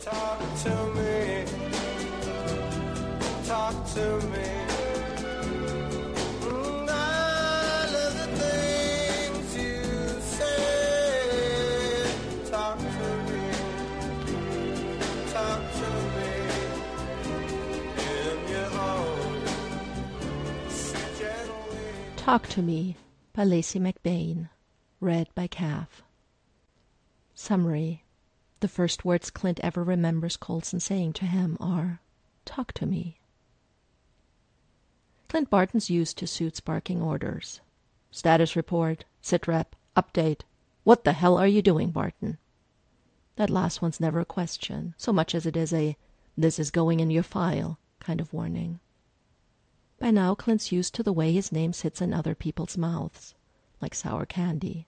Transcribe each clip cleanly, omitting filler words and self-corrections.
Talk to me. Talk to me. I love the things you say. Talk to me. Talk to me. In your own sweet gentle way. Talk to Me by Lacey McBain. Read by Calf. Summary. The first words Clint ever remembers Coulson saying to him are, "Talk to me." Clint Barton's used to Suits barking orders. Status report, sitrep, update. What the hell are you doing, Barton? That last one's never a question, so much as it is a, "this is going in your file" kind of warning. By now, Clint's used to the way his name sits in other people's mouths, like sour candy.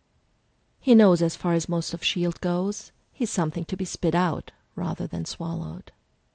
He knows as far as most of S.H.I.E.L.D. goes, he's something to be spit out rather than swallowed.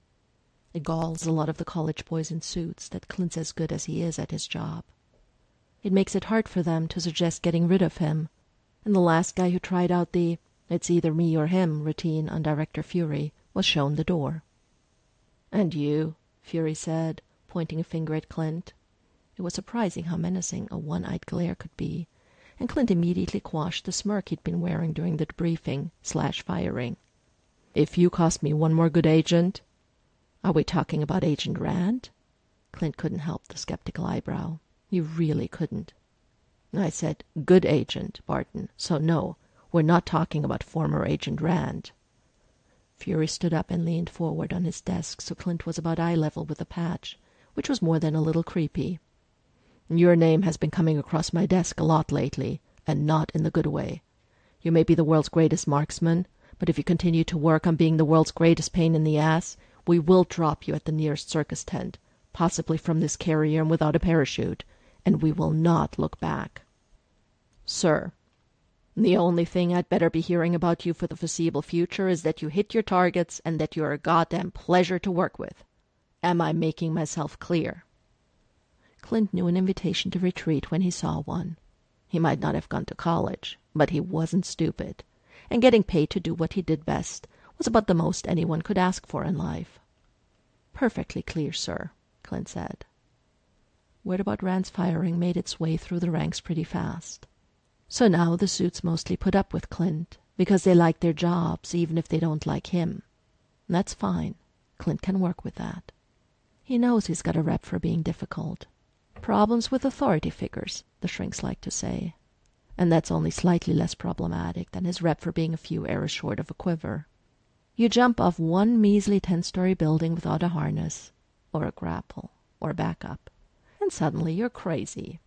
It galls a lot of the college boys in Suits that Clint's as good as he is at his job. It makes it hard for them to suggest getting rid of him, and the last guy who tried out the "it's either me or him" routine on Director Fury was shown the door. "And you," Fury said, pointing a finger at Clint. It was surprising how menacing a one-eyed glare could be, and Clint immediately quashed the smirk he'd been wearing during the debriefing/firing. "If you cost me one more good agent—" "Are we talking about Agent Rand?" Clint couldn't help the skeptical eyebrow. He really couldn't. "I said good agent, Barton, so no, we're not talking about former Agent Rand." Fury stood up and leaned forward on his desk so Clint was about eye level with the patch, which was more than a little creepy. "Your name has been coming across my desk a lot lately, and not in the good way. You may be the world's greatest marksman, but if you continue to work on being the world's greatest pain in the ass, we will drop you at the nearest circus tent, possibly from this carrier and without a parachute, and we will not look back. Sir, the only thing I'd better be hearing about you for the foreseeable future is that you hit your targets and that you're a goddamn pleasure to work with. Am I making myself clear?" Clint knew an invitation to retreat when he saw one. He might not have gone to college, but he wasn't stupid, and getting paid to do what he did best was about the most anyone could ask for in life. "Perfectly clear, sir," Clint said. Word about Rand's firing made its way through the ranks pretty fast. So now the Suits mostly put up with Clint, because they like their jobs even if they don't like him. That's fine. Clint can work with that. He knows he's got a rep for being difficult. Problems with authority figures, the shrinks like to say. And that's only slightly less problematic than his rep for being a few arrows short of a quiver. You jump off one measly 10-story building without a harness, or a grapple, or backup, and suddenly you're crazy.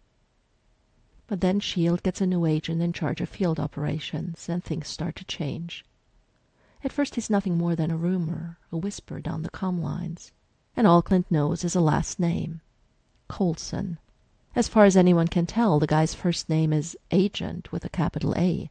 But then S.H.I.E.L.D. gets a new agent in charge of field operations, and things start to change. At first he's nothing more than a rumor, a whisper down the comm lines, and all Clint knows is a last name. Coulson. As far as anyone can tell, the guy's first name is Agent with a capital A.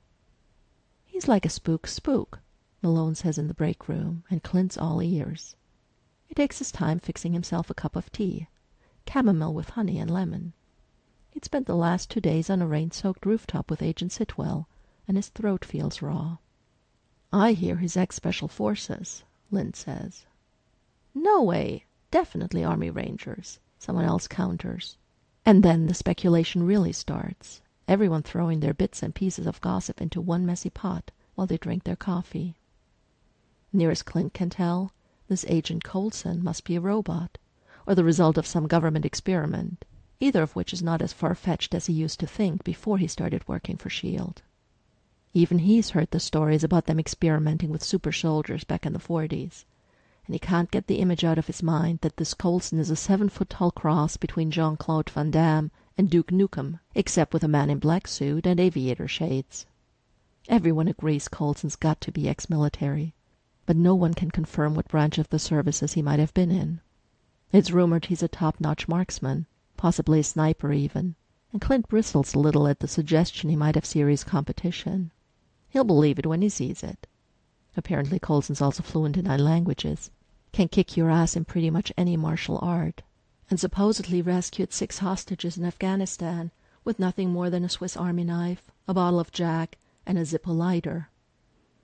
"He's like a spook," Malone says in the break room, and Clint's all ears. He takes his time fixing himself a cup of tea, chamomile with honey and lemon. He'd spent the last 2 days on a rain-soaked rooftop with Agent Sitwell, and his throat feels raw. "I hear he's ex-Special Forces," Lind says. "No way. Definitely Army Rangers," someone else counters. And then the speculation really starts, everyone throwing their bits and pieces of gossip into one messy pot while they drink their coffee. Near as Clint can tell, this Agent Coulson must be a robot, or the result of some government experiment, either of which is not as far-fetched as he used to think before he started working for S.H.I.E.L.D. Even he's heard the stories about them experimenting with super soldiers back in the 40s, and he can't get the image out of his mind that this Coulson is a 7-foot-tall cross between Jean-Claude Van Damme and Duke Nukem, except with a man-in-black suit and aviator shades. Everyone agrees Coulson's got to be ex-military, but no one can confirm what branch of the services he might have been in. It's rumored he's a top-notch marksman, possibly a sniper even, and Clint bristles a little at the suggestion he might have serious competition. He'll believe it when he sees it. Apparently Coulson's also fluent in 9 languages, can kick your ass in pretty much any martial art, and supposedly rescued 6 hostages in Afghanistan with nothing more than a Swiss Army knife, a bottle of Jack, and a Zippo lighter.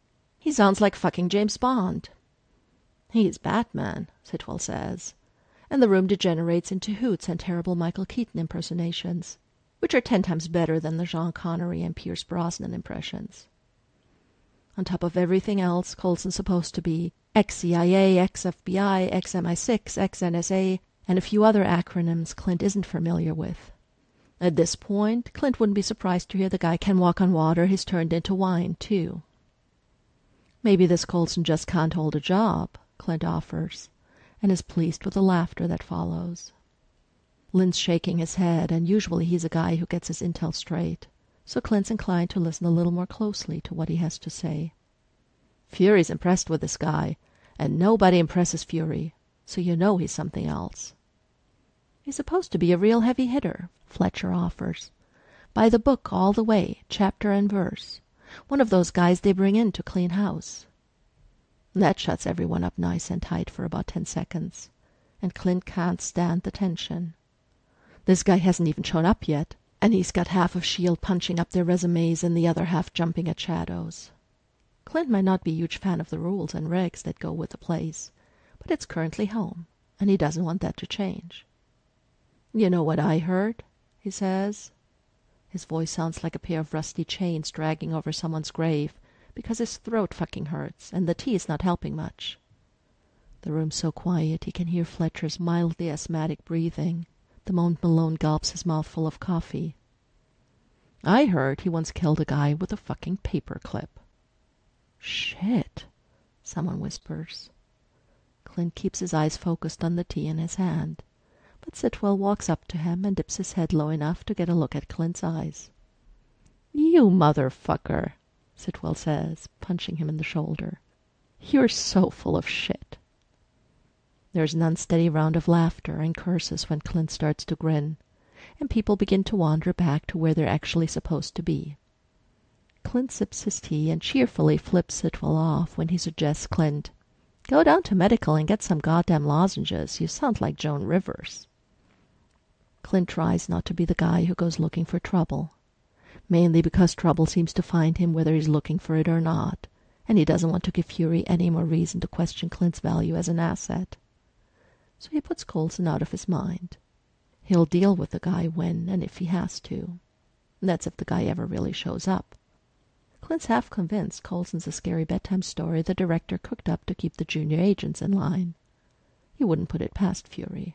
He sounds like fucking James Bond. He's Batman, Sitwell says, and the room degenerates into hoots and terrible Michael Keaton impersonations, which are 10 times better than the Sean Connery and Pierce Brosnan impressions. On top of everything else, Coulson's supposed to be ex-CIA, ex-FBI, ex-MI6, ex-NSA, and a few other acronyms Clint isn't familiar with. At this point, Clint wouldn't be surprised to hear the guy can walk on water he's turned into wine, too. Maybe this Coulson just can't hold a job, Clint offers, and is pleased with the laughter that follows. Lynn's shaking his head, and usually he's a guy who gets his intel straight, so Clint's inclined to listen a little more closely to what he has to say. Fury's impressed with this guy, and nobody impresses Fury, so you know he's something else. He's supposed to be a real heavy hitter, Fletcher offers. By the book all the way, chapter and verse. One of those guys they bring in to clean house. That shuts everyone up nice and tight for about 10 seconds, and Clint can't stand the tension. This guy hasn't even shown up yet, and he's got half of S.H.I.E.L.D. punching up their resumes and the other half jumping at shadows. Clint might not be a huge fan of the rules and regs that go with the place, but it's currently home, and he doesn't want that to change. You know what I heard? He says. His voice sounds like a pair of rusty chains dragging over someone's grave, because his throat fucking hurts, and the tea is not helping much. The room's so quiet he can hear Fletcher's mildly asthmatic breathing, the moment Malone gulps his mouth full of coffee. I heard he once killed a guy with a fucking paperclip. Shit, someone whispers. Clint keeps his eyes focused on the tea in his hand, but Sitwell walks up to him and dips his head low enough to get a look at Clint's eyes. You motherfucker, Sitwell says, punching him in the shoulder. You're so full of shit. There's an unsteady round of laughter and curses when Clint starts to grin, and people begin to wander back to where they're actually supposed to be. Clint sips his tea and cheerfully flips Sitwell off when he suggests Clint, go down to medical and get some goddamn lozenges. You sound like Joan Rivers. Clint tries not to be the guy who goes looking for trouble, mainly because trouble seems to find him whether he's looking for it or not, and he doesn't want to give Fury any more reason to question Clint's value as an asset. So he puts Coulson out of his mind. He'll deal with the guy when and if he has to. That's if the guy ever really shows up. Clint's half convinced Coulson's a scary bedtime story the director cooked up to keep the junior agents in line. He wouldn't put it past Fury.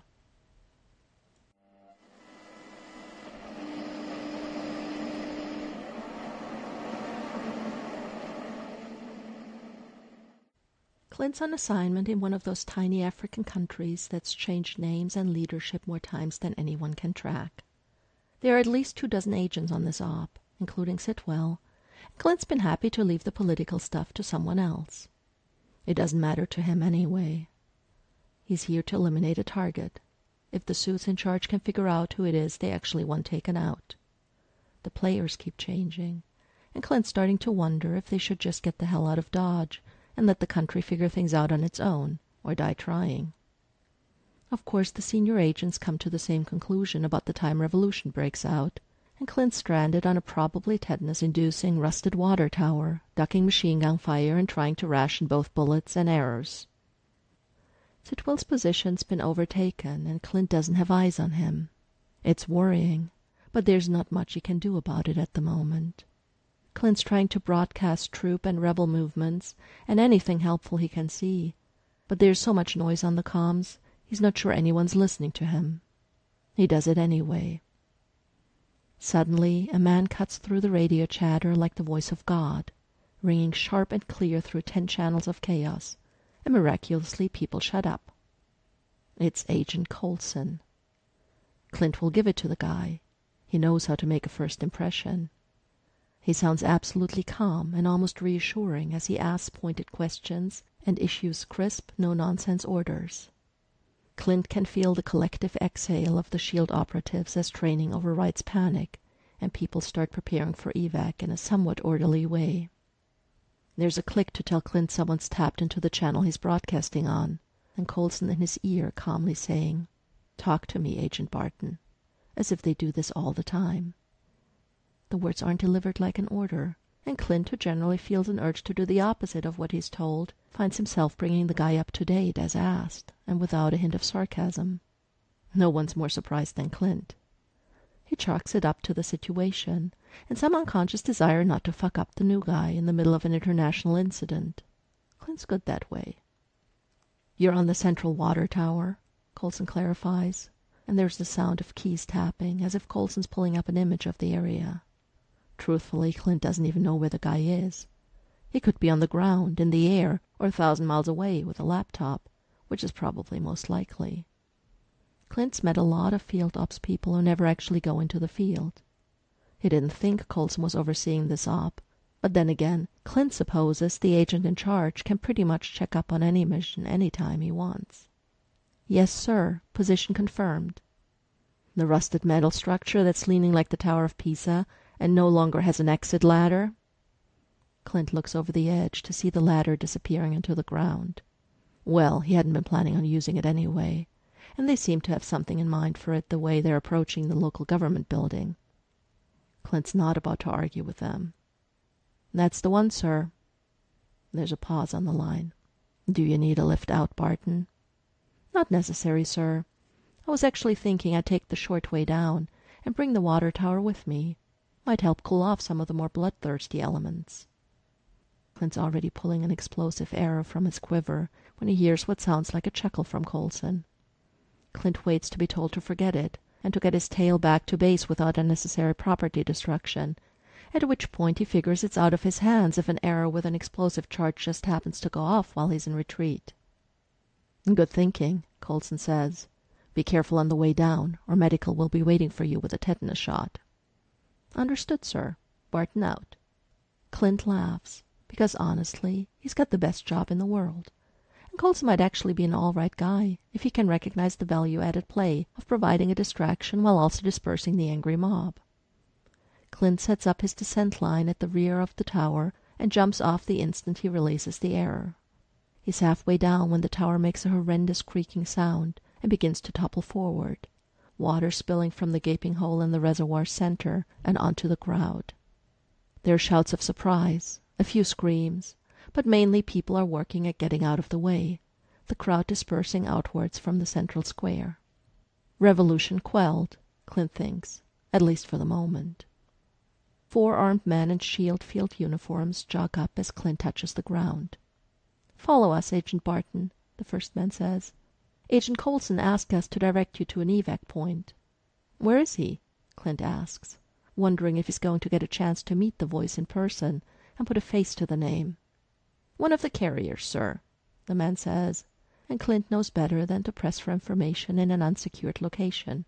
Clint's on assignment in one of those tiny African countries that's changed names and leadership more times than anyone can track. There are at least 24 agents on this op, including Sitwell, and Clint's been happy to leave the political stuff to someone else. It doesn't matter to him anyway. He's here to eliminate a target, if the suits in charge can figure out who it is they actually want taken out. The players keep changing, and Clint's starting to wonder if they should just get the hell out of Dodge and let the country figure things out on its own, or die trying. Of course, the senior agents come to the same conclusion about the time revolution breaks out, and Clint's stranded on a probably tetanus-inducing rusted water tower, ducking machine gun fire and trying to ration both bullets and arrows. Sitwell's position's been overtaken, and Clint doesn't have eyes on him. It's worrying, but there's not much he can do about it at the moment. Clint's trying to broadcast troop and rebel movements and anything helpful he can see, but there's so much noise on the comms, he's not sure anyone's listening to him. He does it anyway. Suddenly, a man cuts through the radio chatter like the voice of God, ringing sharp and clear through 10 channels of chaos, and miraculously people shut up. It's Agent Coulson. Clint will give it to the guy. He knows how to make a first impression. He sounds absolutely calm and almost reassuring as he asks pointed questions and issues crisp, no-nonsense orders. Clint can feel the collective exhale of the S.H.I.E.L.D. operatives as training overrides panic, and people start preparing for evac in a somewhat orderly way. There's a click to tell Clint someone's tapped into the channel he's broadcasting on, and Coulson in his ear calmly saying, "Talk to me, Agent Barton," as if they do this all the time. The words aren't delivered like an order, And Clint, who generally feels an urge to do the opposite of what he's told, finds himself bringing the guy up to date as asked, and without a hint of sarcasm. No one's more surprised than Clint. He chalks it up to the situation, and some unconscious desire not to fuck up the new guy in the middle of an international incident. Clint's good that way. You're on the central water tower, Coulson clarifies, and there's the sound of keys tapping, as if Coulson's pulling up an image of the area. Truthfully, Clint doesn't even know where the guy is. He could be on the ground, in the air, or 1,000 miles away with a laptop, which is probably most likely. Clint's met a lot of field ops people who never actually go into the field. He didn't think Coulson was overseeing this op, but then again, Clint supposes the agent in charge can pretty much check up on any mission anytime he wants. Yes, sir. Position confirmed. The rusted metal structure that's leaning like the Tower of Pisa and no longer has an exit ladder? Clint looks over the edge to see the ladder disappearing into the ground. Well, he hadn't been planning on using it anyway, and they seem to have something in mind for it the way they're approaching the local government building. Clint's not about to argue with them. That's the one, sir. There's a pause on the line. Do you need a lift out, Barton? Not necessary, sir. I was actually thinking I'd take the short way down and bring the water tower with me. Might help cool off some of the more bloodthirsty elements. Clint's already pulling an explosive arrow from his quiver when he hears what sounds like a chuckle from Coulson. Clint waits to be told to forget it and to get his tail back to base without unnecessary property destruction, at which point he figures it's out of his hands if an arrow with an explosive charge just happens to go off while he's in retreat. Good thinking, Coulson says. Be careful on the way down, or medical will be waiting for you with a tetanus shot. Understood, sir. Barton out. Clint laughs, because honestly, he's got the best job in the world. And Coulson might actually be an all-right guy if he can recognize the value-added play of providing a distraction while also dispersing the angry mob. Clint sets up his descent line at the rear of the tower and jumps off the instant he releases the arrow. He's halfway down when the tower makes a horrendous creaking sound and begins to topple forward, water spilling from the gaping hole in the reservoir's center and onto the crowd. There are shouts of surprise, a few screams, but mainly people are working at getting out of the way, the crowd dispersing outwards from the central square. Revolution quelled, Clint thinks, at least for the moment. 4 armed men in shield field uniforms jog up as Clint touches the ground. Follow us, Agent Barton, the first man says. Agent Coulson asked us to direct you to an evac point. Where is he? Clint asks, wondering if he's going to get a chance to meet the voice in person and put a face to the name. One of the carriers, sir, the man says, and Clint knows better than to press for information in an unsecured location.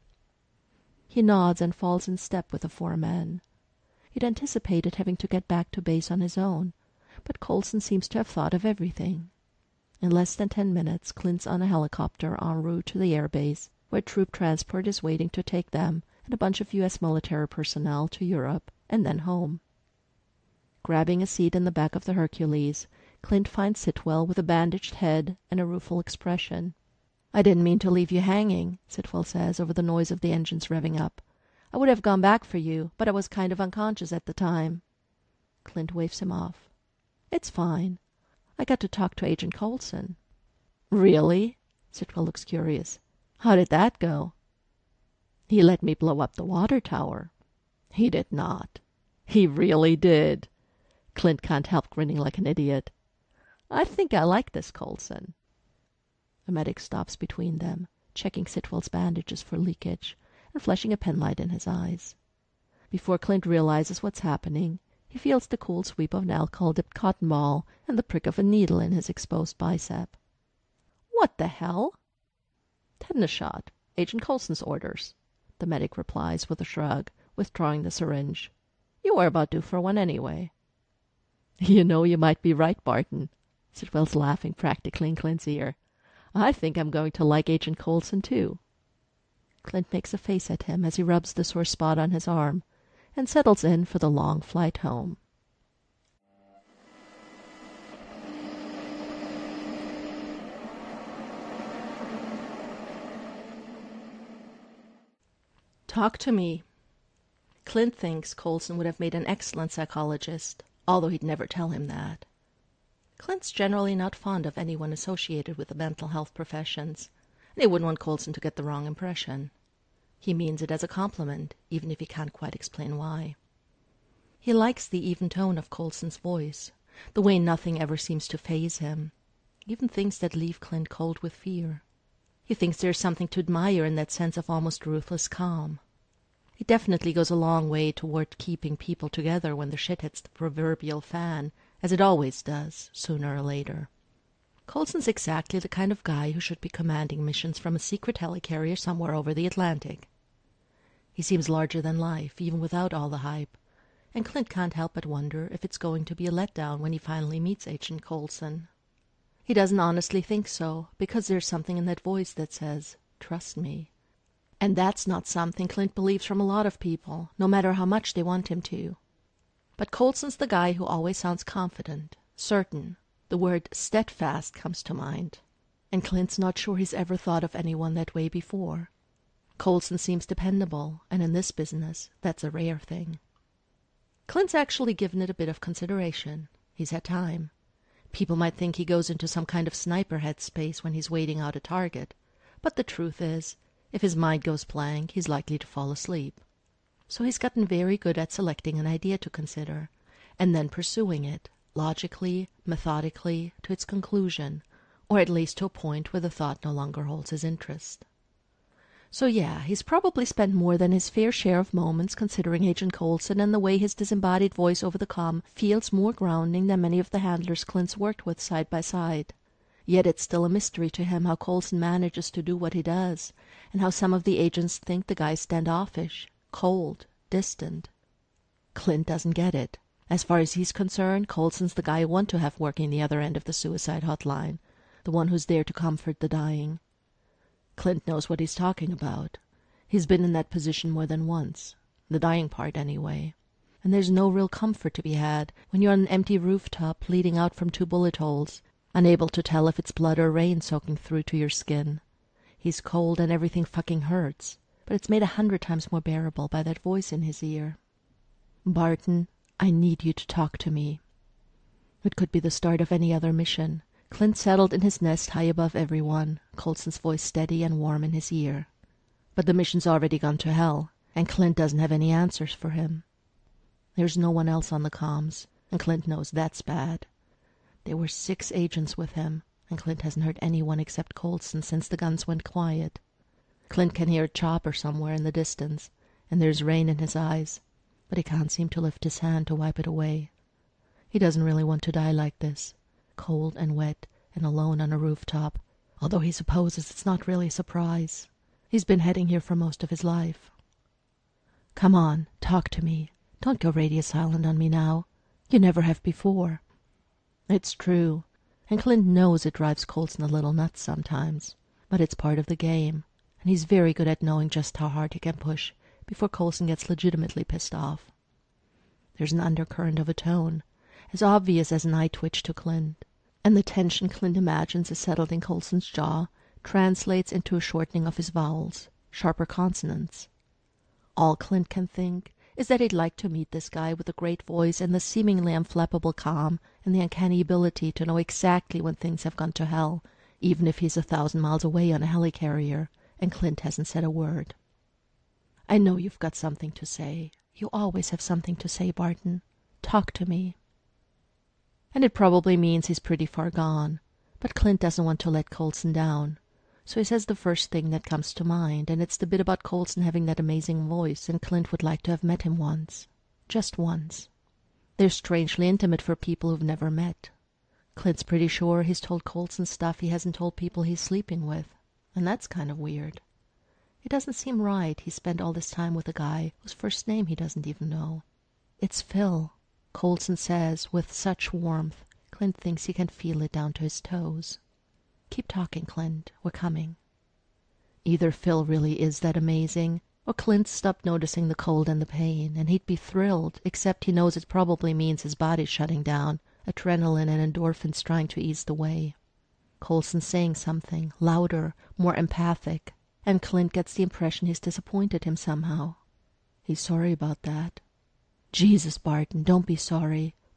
He nods and falls in step with the 4 men. He'd anticipated having to get back to base on his own, but Coulson seems to have thought of everything. In less than 10 minutes, Clint's on a helicopter en route to the airbase, where troop transport is waiting to take them and a bunch of U.S. military personnel to Europe and then home. Grabbing a seat in the back of the Hercules, Clint finds Sitwell with a bandaged head and a rueful expression. I didn't mean to leave you hanging, Sitwell says over the noise of the engines revving up. I would have gone back for you, but I was kind of unconscious at the time. Clint waves him off. It's fine. I got to talk to Agent Coulson. Really? Sitwell looks curious. How did that go? He let me blow up the water tower. He did not. He really did. Clint can't help grinning like an idiot. I think I like this Coulson. A medic stops between them, checking Sitwell's bandages for leakage and flashing a penlight in his eyes. Before Clint realizes what's happening, he feels the cool sweep of an alcohol-dipped cotton ball and the prick of a needle in his exposed bicep. What the hell? Tetanus shot. Agent Coulson's orders, the medic replies with a shrug, withdrawing the syringe. You were about due for one anyway. You know, you might be right, Barton. Sitwell's laughing practically in Clint's ear. I think I'm going to like Agent Coulson, too. Clint makes a face at him as he rubs the sore spot on his arm and settles in for the long flight home. Talk to me. Clint thinks Coulson would have made an excellent psychologist, although he'd never tell him that. Clint's generally not fond of anyone associated with the mental health professions, and he wouldn't want Coulson to get the wrong impression. He means it as a compliment, even if he can't quite explain why. He likes the even tone of Coulson's voice, the way nothing ever seems to faze him, even things that leave Clint cold with fear. He thinks there's something to admire in that sense of almost ruthless calm. It definitely goes a long way toward keeping people together when the shit hits the proverbial fan, as it always does, sooner or later. Coulson's exactly the kind of guy who should be commanding missions from a secret helicarrier somewhere over the Atlantic. He seems larger than life, even without all the hype, and Clint can't help but wonder if it's going to be a letdown when he finally meets Agent Coulson. He doesn't honestly think so, because there's something in that voice that says, "Trust me." And that's not something Clint believes from a lot of people, no matter how much they want him to. But Coulson's the guy who always sounds confident, certain. The word steadfast comes to mind, and Clint's not sure he's ever thought of anyone that way before. Coulson seems dependable, and in this business, that's a rare thing. Clint's actually given it a bit of consideration. He's had time. People might think he goes into some kind of sniper headspace when he's waiting out a target, but the truth is, if his mind goes blank, he's likely to fall asleep. So he's gotten very good at selecting an idea to consider, and then pursuing it, logically, methodically, to its conclusion, or at least to a point where the thought no longer holds his interest. So yeah, he's probably spent more than his fair share of moments considering Agent Coulson and the way his disembodied voice over the comm feels more grounding than many of the handlers Clint's worked with side by side. Yet it's still a mystery to him how Coulson manages to do what he does, and how some of the agents think the guy's standoffish, cold, distant. Clint doesn't get it. As far as he's concerned, Coulson's the guy you want to have working the other end of the suicide hotline, the one who's there to comfort the dying. Clint knows what he's talking about. He's been in that position more than once, the dying part anyway. And there's no real comfort to be had when you're on an empty rooftop bleeding out from 2 bullet holes, unable to tell if it's blood or rain soaking through to your skin. He's cold and everything fucking hurts, but it's made 100 times more bearable by that voice in his ear. "Barton, I need you to talk to me." It could be the start of any other mission. Clint settled in his nest high above everyone, Coulson's voice steady and warm in his ear. But the mission's already gone to hell, and Clint doesn't have any answers for him. There's no one else on the comms, and Clint knows that's bad. There were 6 agents with him, and Clint hasn't heard anyone except Coulson since the guns went quiet. Clint can hear a chopper somewhere in the distance, and there's rain in his eyes, but he can't seem to lift his hand to wipe it away. He doesn't really want to die like this, cold and wet and alone on a rooftop, although he supposes it's not really a surprise. He's been heading here for most of his life. "Come on, talk to me. Don't go radio silent on me now. You never have before." It's true, and Clint knows it drives Coulson a little nuts sometimes, but it's part of the game, and he's very good at knowing just how hard he can push before Coulson gets legitimately pissed off. There's an undercurrent of a tone, as obvious as an eye twitch to Clint, and the tension Clint imagines is settled in Coulson's jaw translates into a shortening of his vowels, sharper consonants. All Clint can think is that he'd like to meet this guy with the great voice and the seemingly unflappable calm and the uncanny ability to know exactly when things have gone to hell, even if he's 1,000 miles away on a helicarrier, and Clint hasn't said a word. "I know you've got something to say. You always have something to say, Barton. Talk to me." And it probably means he's pretty far gone, but Clint doesn't want to let Coulson down, so he says the first thing that comes to mind, and it's the bit about Coulson having that amazing voice, and Clint would like to have met him once. Just once. They're strangely intimate for people who've never met. Clint's pretty sure he's told Coulson stuff he hasn't told people he's sleeping with, and that's kind of weird. It doesn't seem right he spent all this time with a guy whose first name he doesn't even know. "It's Phil," Coulson says with such warmth, Clint thinks he can feel it down to his toes. "Keep talking, Clint. We're coming." Either Phil really is that amazing, or Clint stopped noticing the cold and the pain, and he'd be thrilled, except he knows it probably means his body's shutting down, adrenaline and endorphins trying to ease the way. Coulson's saying something, louder, more empathic, and Clint gets the impression he's disappointed him somehow. He's sorry about that. "Jesus, Barton, don't be sorry.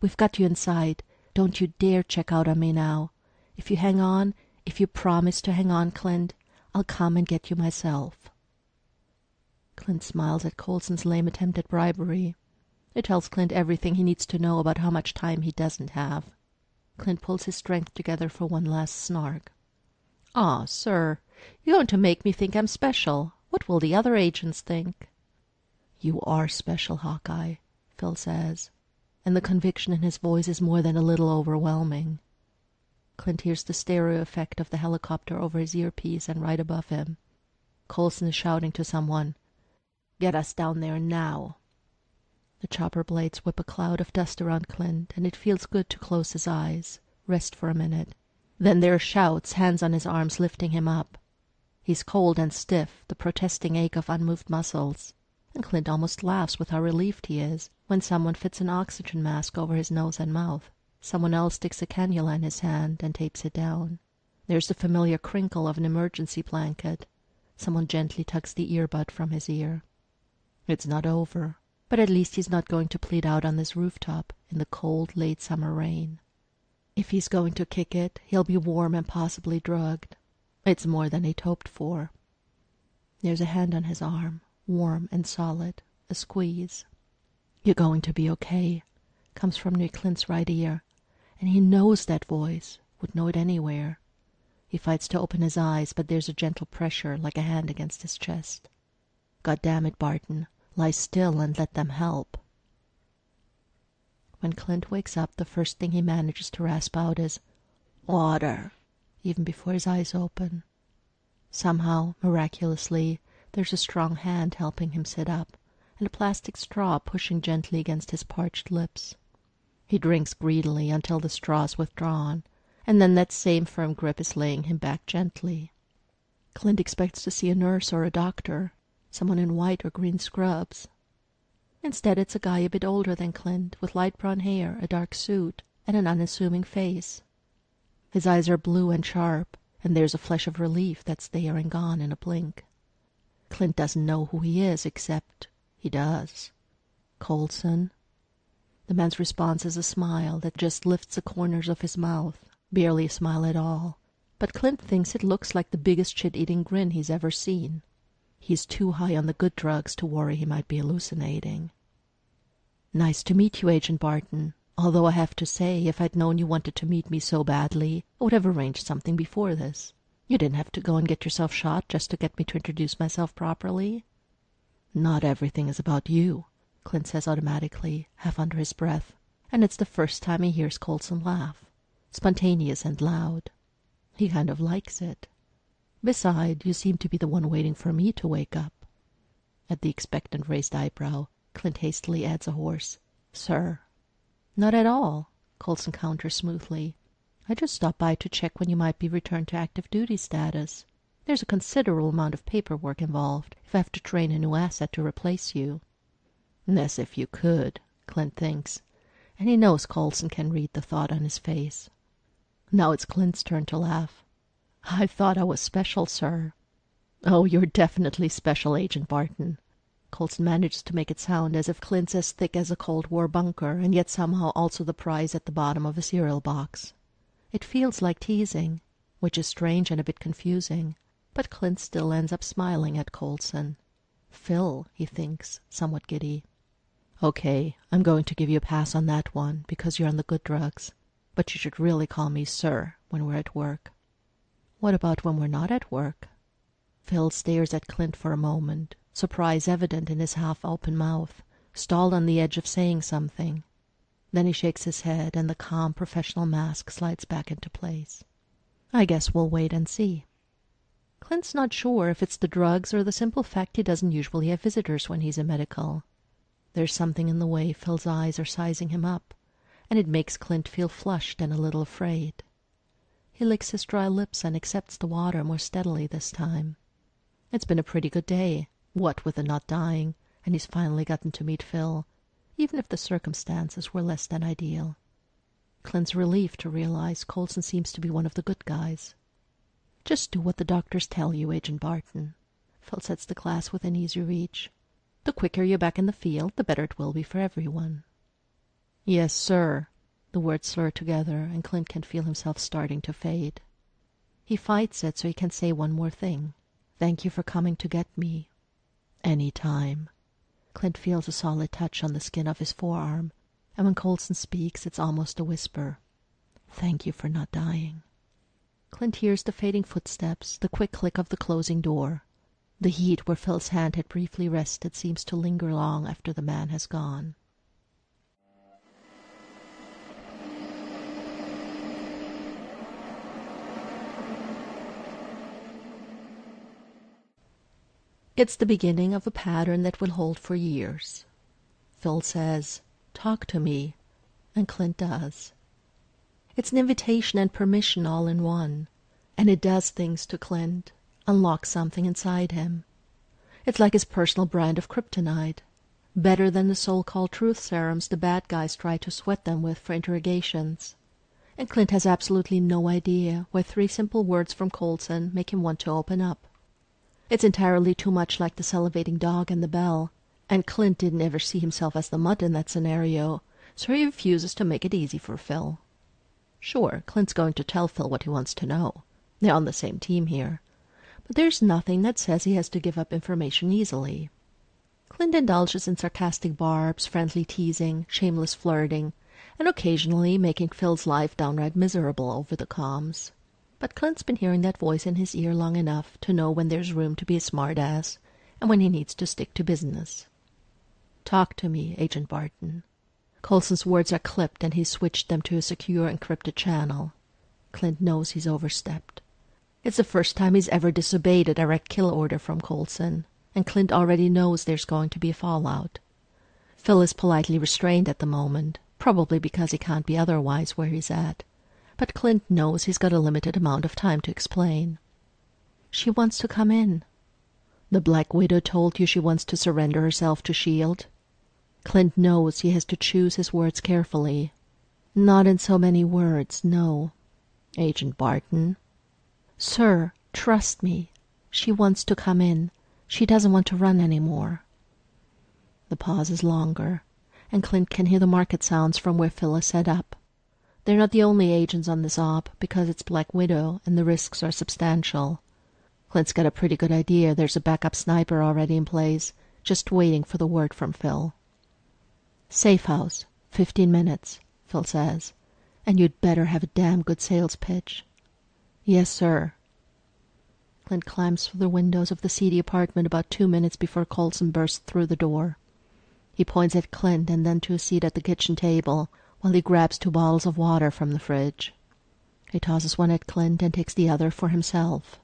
We've got you inside. Don't you dare check out on me now. If you hang on, if you promise to hang on, Clint, I'll come and get you myself." Clint smiles at Coulson's lame attempt at bribery. It tells Clint everything he needs to know about how much time he doesn't have. Clint pulls his strength together for one last snark. "Aw, sir, you're going to make me think I'm special. What will the other agents think?" "You are special, Hawkeye," Phil says, and the conviction in his voice is more than a little overwhelming. Clint hears the stereo effect of the helicopter over his earpiece and right above him. Coulson is shouting to someone, "Get us down there now." The chopper blades whip a cloud of dust around Clint, and it feels good to close his eyes, rest for a minute. Then there are shouts, hands on his arms lifting him up. He's cold and stiff, the protesting ache of unmoved muscles, and Clint almost laughs with how relieved he is when someone fits an oxygen mask over his nose and mouth. Someone else sticks a cannula in his hand and tapes it down. There's the familiar crinkle of an emergency blanket. Someone gently tugs the earbud from his ear. It's not over, but at least he's not going to plead out on this rooftop in the cold, late summer rain. If he's going to kick it, he'll be warm and possibly drugged. It's more than he'd hoped for. There's a hand on his arm, warm and solid, a squeeze. "You're going to be okay," comes from near Clint's right ear, and he knows that voice, would know it anywhere. He fights to open his eyes, but there's a gentle pressure like a hand against his chest. "God damn it, Barton, lie still and let them help." When Clint wakes up, the first thing he manages to rasp out is, "Water," even before his eyes open. Somehow, miraculously, there's a strong hand helping him sit up, and a plastic straw pushing gently against his parched lips. He drinks greedily until the straw is withdrawn, and then that same firm grip is laying him back gently. Clint expects to see a nurse or a doctor, someone in white or green scrubs. Instead, it's a guy a bit older than Clint, with light brown hair, a dark suit, and an unassuming face. His eyes are blue and sharp, and there's a flash of relief that's there and gone in a blink. Clint doesn't know who he is, except he does. "Coulson?" The man's response is a smile that just lifts the corners of his mouth, barely a smile at all, but Clint thinks it looks like the biggest shit-eating grin he's ever seen. He's too high on the good drugs to worry he might be hallucinating. "Nice to meet you, Agent Barton. Although I have to say, if I'd known you wanted to meet me so badly, I would have arranged something before this. You didn't have to go and get yourself shot just to get me to introduce myself properly." "Not everything is about you," Clint says automatically, half under his breath, and it's the first time he hears Coulson laugh. Spontaneous and loud. He kind of likes it. "Beside, you seem to be the one waiting for me to wake up." At the expectant raised eyebrow, Clint hastily adds a hoarse, "Sir." "Not at all," Coulson counters smoothly. "I just stopped by to check when you might be returned to active duty status. There's a considerable amount of paperwork involved if I have to train a new asset to replace you." As if you could, Clint thinks, and he knows Coulson can read the thought on his face. Now it's Clint's turn to laugh. "I thought I was special, sir." "Oh, you're definitely special, Agent Barton." Coulson manages to make it sound as if Clint's as thick as a Cold War bunker, and yet somehow also the prize at the bottom of a cereal box. It feels like teasing, which is strange and a bit confusing, but Clint still ends up smiling at Coulson. Phil, he thinks, somewhat giddy. "Okay, I'm going to give you a pass on that one, because you're on the good drugs. But you should really call me sir when we're at work." "What about when we're not at work?" Phil stares at Clint for a moment, surprise evident in his half-open mouth, stalled on the edge of saying something. Then he shakes his head, and the calm professional mask slides back into place. "I guess we'll wait and see." Clint's not sure if it's the drugs or the simple fact he doesn't usually have visitors when he's in medical. There's something in the way Phil's eyes are sizing him up, and it makes Clint feel flushed and a little afraid. He licks his dry lips and accepts the water more steadily this time. It's been a pretty good day, what with the not dying, and he's finally gotten to meet Phil, even if the circumstances were less than ideal. Clint's relieved to realize Coulson seems to be one of the good guys. "Just do what the doctors tell you, Agent Barton." Phil sets the glass within easy reach. "The quicker you're back in the field, the better it will be for everyone." "Yes, sir," The words slur together, and Clint can feel himself starting to fade. He fights it so he can say one more thing. Thank you for coming to get me. Any time. Clint feels a solid touch on the skin of his forearm, and when Coulson speaks, it's almost a whisper. Thank you for not dying. Clint hears the fading footsteps, the quick click of the closing door. The heat where Phil's hand had briefly rested seems to linger long after the man has gone. It's the beginning of a pattern that will hold for years. Phil says, "Talk to me," and Clint does. It's an invitation and permission all in one, and it does things to Clint, unlocks something inside him. It's like his personal brand of kryptonite, better than the so-called truth serums the bad guys try to sweat them with for interrogations. And Clint has absolutely no idea why 3 simple words from Coulson make him want to open up. It's entirely too much like the salivating dog and the bell, and Clint didn't ever see himself as the mutt in that scenario, so he refuses to make it easy for Phil. Sure, Clint's going to tell Phil what he wants to know. They're on the same team here. But there's nothing that says he has to give up information easily. Clint indulges in sarcastic barbs, friendly teasing, shameless flirting, and occasionally making Phil's life downright miserable over the comms. But Clint's been hearing that voice in his ear long enough to know when there's room to be a smart-ass and when he needs to stick to business. Talk to me, Agent Barton. Coulson's words are clipped and he's switched them to a secure encrypted channel. Clint knows he's overstepped. It's the first time he's ever disobeyed a direct kill order from Coulson, and Clint already knows there's going to be a fallout. Phil is politely restrained at the moment, probably because he can't be otherwise where he's at. But Clint knows he's got a limited amount of time to explain. She wants to come in. The Black Widow told you she wants to surrender herself to S.H.I.E.L.D.? Clint knows he has to choose his words carefully. Not in so many words, no. Agent Barton. Sir, trust me. She wants to come in. She doesn't want to run any more. The pause is longer, and Clint can hear the market sounds from where Phil is set up. They're not the only agents on this op, because it's Black Widow, and the risks are substantial. Clint's got a pretty good idea there's a backup sniper already in place, just waiting for the word from Phil. Safe house, 15 minutes, Phil says, and you'd better have a damn good sales pitch. Yes, sir. Clint climbs through the windows of the seedy apartment about 2 minutes before Coulson bursts through the door. He points at Clint and then to a seat at the kitchen table, while he grabs 2 bottles of water from the fridge. He tosses one at Clint and takes the other for himself.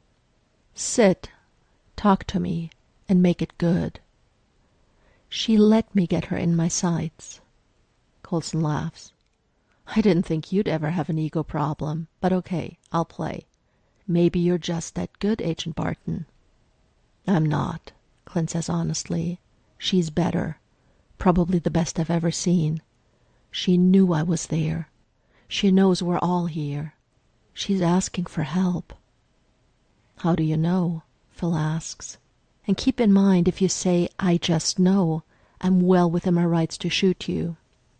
Sit, talk to me, and make it good. She let me get her in my sights. Coulson laughs. I didn't think you'd ever have an ego problem, but okay, I'll play. Maybe you're just that good, Agent Barton. I'm not, Clint says honestly. She's better. Probably the best I've ever seen. She knew I was there. She knows we're all here. She's asking for help. How do you know? Phil asks. And keep in mind, if you say, I just know, I'm well within my rights to shoot you.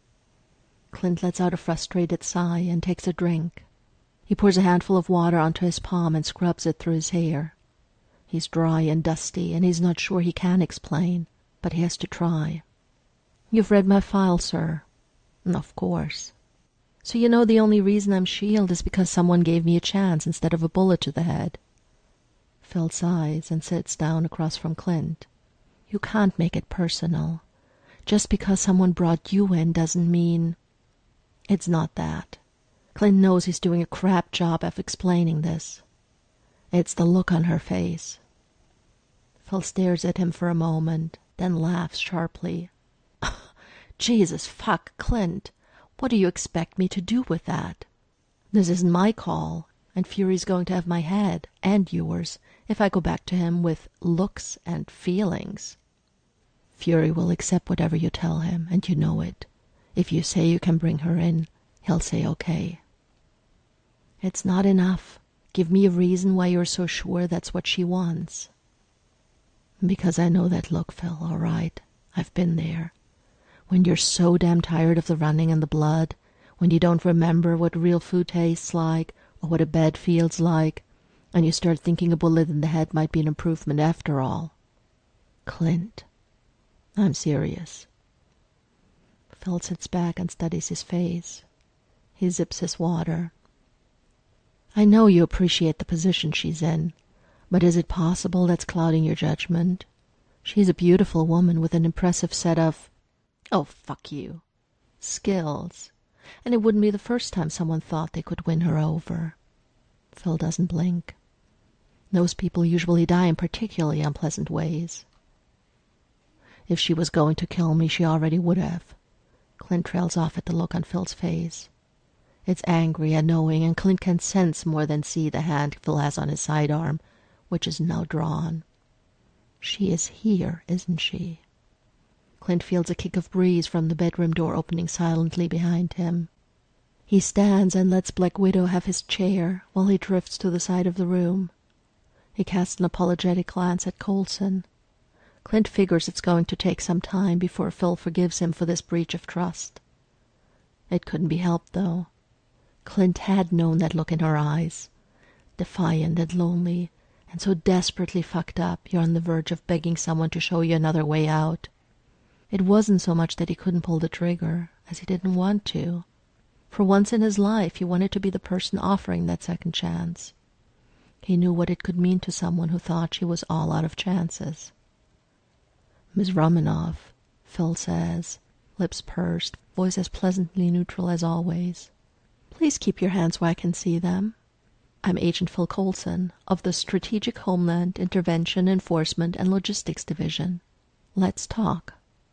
Clint lets out a frustrated sigh and takes a drink. He pours a handful of water onto his palm and scrubs it through his hair. He's dry and dusty, and he's not sure he can explain, but he has to try. You've read my file, sir. Of course. So you know the only reason I'm S.H.I.E.L.D. is because someone gave me a chance instead of a bullet to the head. Phil sighs and sits down across from Clint. You can't make it personal. Just because someone brought you in doesn't mean... It's not that. Clint knows he's doing a crap job of explaining this. It's the look on her face. Phil stares at him for a moment, then laughs sharply. Jesus fuck, Clint. What do you expect me to do with that? This isn't my call, and Fury's going to have my head, and yours, if I go back to him with looks and feelings. Fury will accept whatever you tell him, and you know it. If you say you can bring her in, he'll say okay. It's not enough. Give me a reason why you're so sure that's what she wants. Because I know that look, Phil, all right. I've been there. When you're so damn tired of the running and the blood, When you don't remember what real food tastes like or what a bed feels like, and you start thinking a bullet in the head might be an improvement after all. Clint, I'm serious. Phil sits back and studies his face. He zips his water. I know you appreciate the position she's in, but is it possible that's clouding your judgment? She's a beautiful woman with an impressive set of, oh, fuck you, skills. And it wouldn't be the first time someone thought they could win her over. Phil doesn't blink. Those people usually die in particularly unpleasant ways. If she was going to kill me, she already would have. Clint trails off at the look on Phil's face. It's angry and knowing, and Clint can sense more than see the hand Phil has on his sidearm, which is now drawn. She is here, isn't she? Clint feels a kick of breeze from the bedroom door opening silently behind him. He stands and lets Black Widow have his chair while he drifts to the side of the room. He casts an apologetic glance at Coulson. Clint figures it's going to take some time before Phil forgives him for this breach of trust. It couldn't be helped, though. Clint had known that look in her eyes, defiant and lonely, and so desperately fucked up you're on the verge of begging someone to show you another way out. It wasn't so much that he couldn't pull the trigger, as he didn't want to. For once in his life, he wanted to be the person offering that second chance. He knew what it could mean to someone who thought she was all out of chances. Miss Romanoff, Phil says, lips pursed, voice as pleasantly neutral as always. Please keep your hands where I can see them. I'm Agent Phil Coulson of the Strategic Homeland Intervention Enforcement and Logistics Division. Let's talk.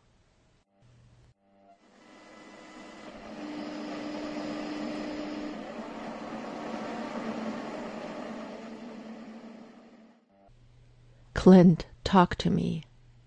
Clint, talk to me.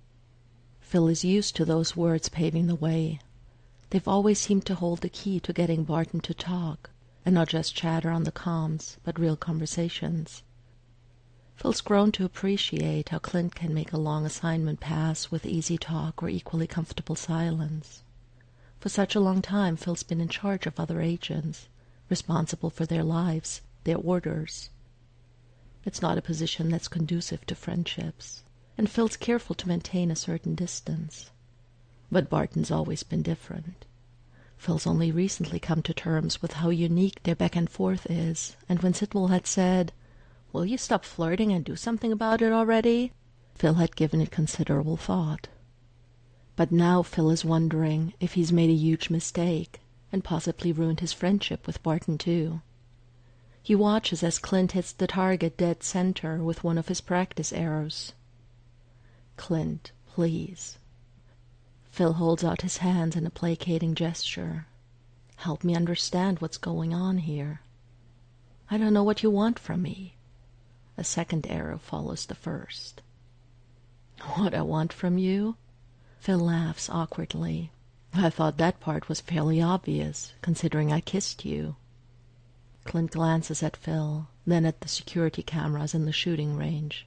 Phil is used to those words paving the way. They've always seemed to hold the key to getting Barton to talk, and not just chatter on the comms, but real conversations. Phil's grown to appreciate how Clint can make a long assignment pass with easy talk or equally comfortable silence. For such a long time, Phil's been in charge of other agents, responsible for their lives, their orders. It's not a position that's conducive to friendships, and Phil's careful to maintain a certain distance. But Barton's always been different. Phil's only recently come to terms with how unique their back and forth is, and when Sitwell had said, "Will you stop flirting and do something about it already?" Phil had given it considerable thought. But now Phil is wondering if he's made a huge mistake, and possibly ruined his friendship with Barton too. He watches as Clint hits the target dead center with one of his practice arrows. "Clint, please." Phil holds out his hands in a placating gesture. "Help me understand what's going on here." "I don't know what you want from me." A second arrow follows the first. "What I want from you?" Phil laughs awkwardly. "I thought that part was fairly obvious, considering I kissed you." Clint glances at Phil, then at the security cameras in the shooting range.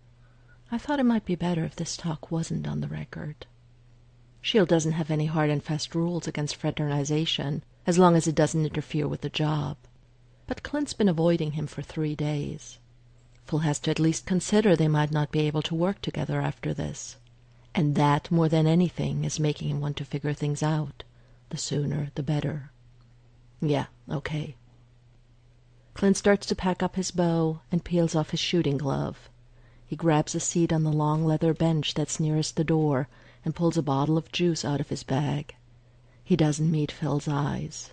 "I thought it might be better if this talk wasn't on the record. S.H.I.E.L.D. doesn't have any hard and fast rules against fraternization, as long as it doesn't interfere with the job. But Clint's been avoiding him for 3 days. Phil has to at least consider they might not be able to work together after this. And that, more than anything, is making him want to figure things out. The sooner, the better." "Yeah, okay." Clint starts to pack up his bow and peels off his shooting glove. He grabs a seat on the long leather bench that's nearest the door and pulls a bottle of juice out of his bag. He doesn't meet Phil's eyes.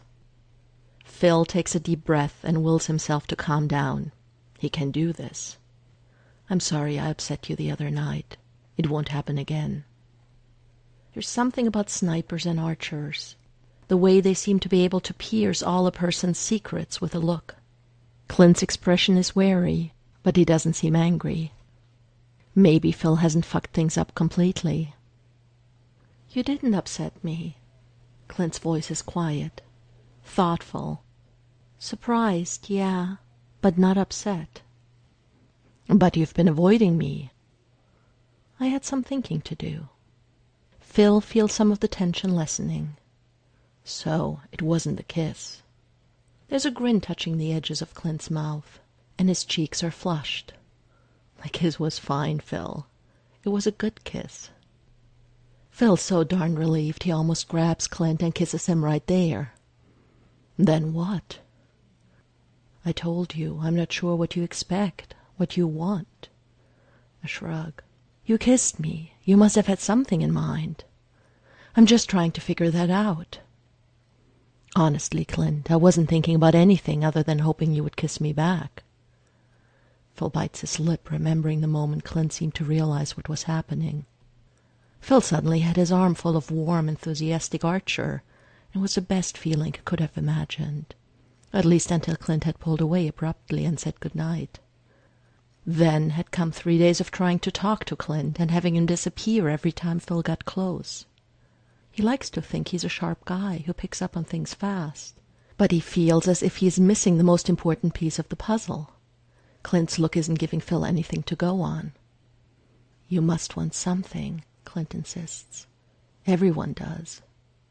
Phil takes a deep breath and wills himself to calm down. He can do this. "I'm sorry I upset you the other night. It won't happen again." There's something about snipers and archers, the way they seem to be able to pierce all a person's secrets with a look. Clint's expression is wary, but he doesn't seem angry. Maybe Phil hasn't fucked things up completely. "You didn't upset me." Clint's voice is quiet, thoughtful. "Surprised, yeah, but not upset." "But you've been avoiding me." "I had some thinking to do." Phil feels some of the tension lessening. So it wasn't the kiss. There's a grin touching the edges of Clint's mouth, and his cheeks are flushed. The kiss was fine, Phil. It was a good kiss. Phil's so darn relieved he almost grabs Clint and kisses him right there. Then what? I told you, I'm not sure what you expect, what you want. A shrug. You kissed me. You must have had something in mind. I'm just trying to figure that out. Honestly, Clint, I wasn't thinking about anything other than hoping you would kiss me back. Phil bites his lip, remembering the moment Clint seemed to realize what was happening. Phil suddenly had his arm full of warm, enthusiastic Archer. It was the best feeling he could have imagined, at least until Clint had pulled away abruptly and said good night. Then had come 3 days of trying to talk to Clint and having him disappear every time Phil got close. He likes to think he's a sharp guy who picks up on things fast, but he feels as if he's missing the most important piece of the puzzle. Clint's look isn't giving Phil anything to go on. You must want something, Clint insists. Everyone does.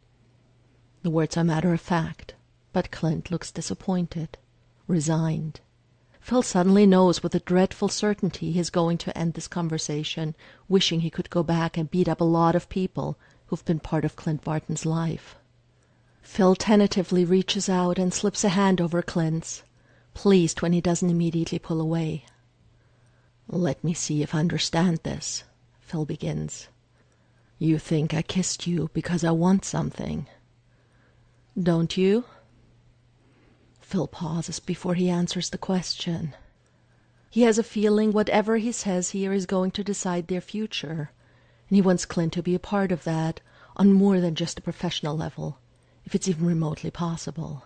The words are matter of fact, but Clint looks disappointed, resigned. Phil suddenly knows with a dreadful certainty he's going to end this conversation wishing he could go back and beat up a lot of people who've been part of Clint Barton's life. Phil tentatively reaches out and slips a hand over Clint's, pleased when he doesn't immediately pull away. Let me see if I understand this, Phil begins. You think I kissed you because I want something. Don't you? Phil pauses before he answers the question. He has a feeling whatever he says here is going to decide their future, and he wants Clint to be a part of that on more than just a professional level, if it's even remotely possible.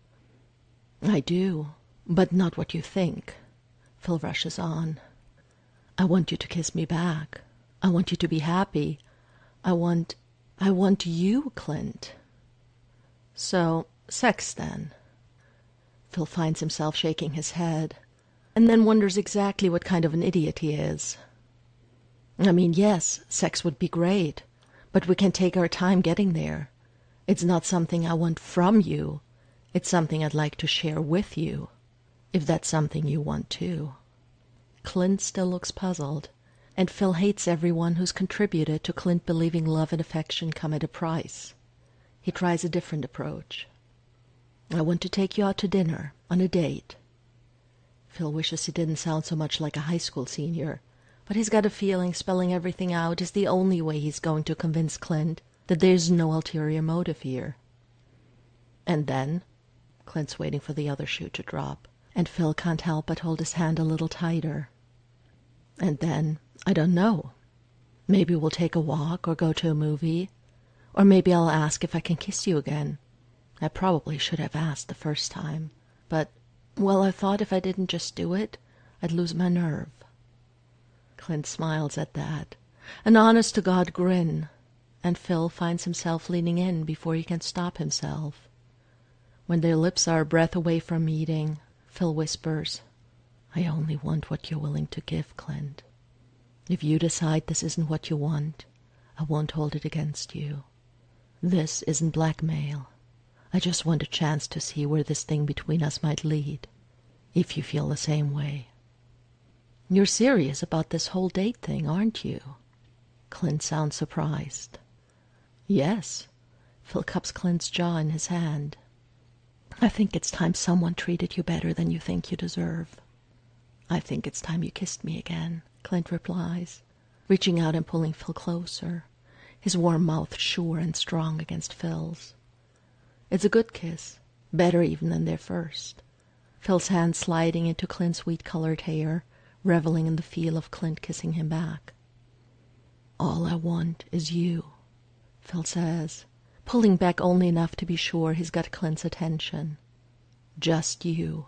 I do, but not what you think, Phil rushes on. I want you to kiss me back. I want you to be happy. I want you, Clint. So, sex then. Phil finds himself shaking his head, and then wonders exactly what kind of an idiot he is. I mean, yes, sex would be great, but we can take our time getting there. It's not something I want from you. It's something I'd like to share with you, if that's something you want too. Clint still looks puzzled, and Phil hates everyone who's contributed to Clint believing love and affection come at a price. He tries a different approach. I want to take you out to dinner, on a date. Phil wishes he didn't sound so much like a high school senior, but he's got a feeling spelling everything out is the only way he's going to convince Clint that there's no ulterior motive here. And then, Clint's waiting for the other shoe to drop, and Phil can't help but hold his hand a little tighter. And then, I don't know. Maybe we'll take a walk or go to a movie, or maybe I'll ask if I can kiss you again. I probably should have asked the first time, but, well, I thought if I didn't just do it, I'd lose my nerve. Clint smiles at that, an honest-to-God grin, and Phil finds himself leaning in before he can stop himself. When their lips are a breath away from meeting, Phil whispers, I only want what you're willing to give, Clint. If you decide this isn't what you want, I won't hold it against you. This isn't blackmail. I just want a chance to see where this thing between us might lead, if you feel the same way. You're serious about this whole date thing, aren't you? Clint sounds surprised. Yes. Phil cups Clint's jaw in his hand. I think it's time someone treated you better than you think you deserve. I think it's time you kissed me again, Clint replies, reaching out and pulling Phil closer, his warm mouth sure and strong against Phil's. It's a good kiss, better even than their first. Phil's hand sliding into Clint's wheat-colored hair, reveling in the feel of Clint kissing him back. All I want is you, Phil says, pulling back only enough to be sure he's got Clint's attention. Just you.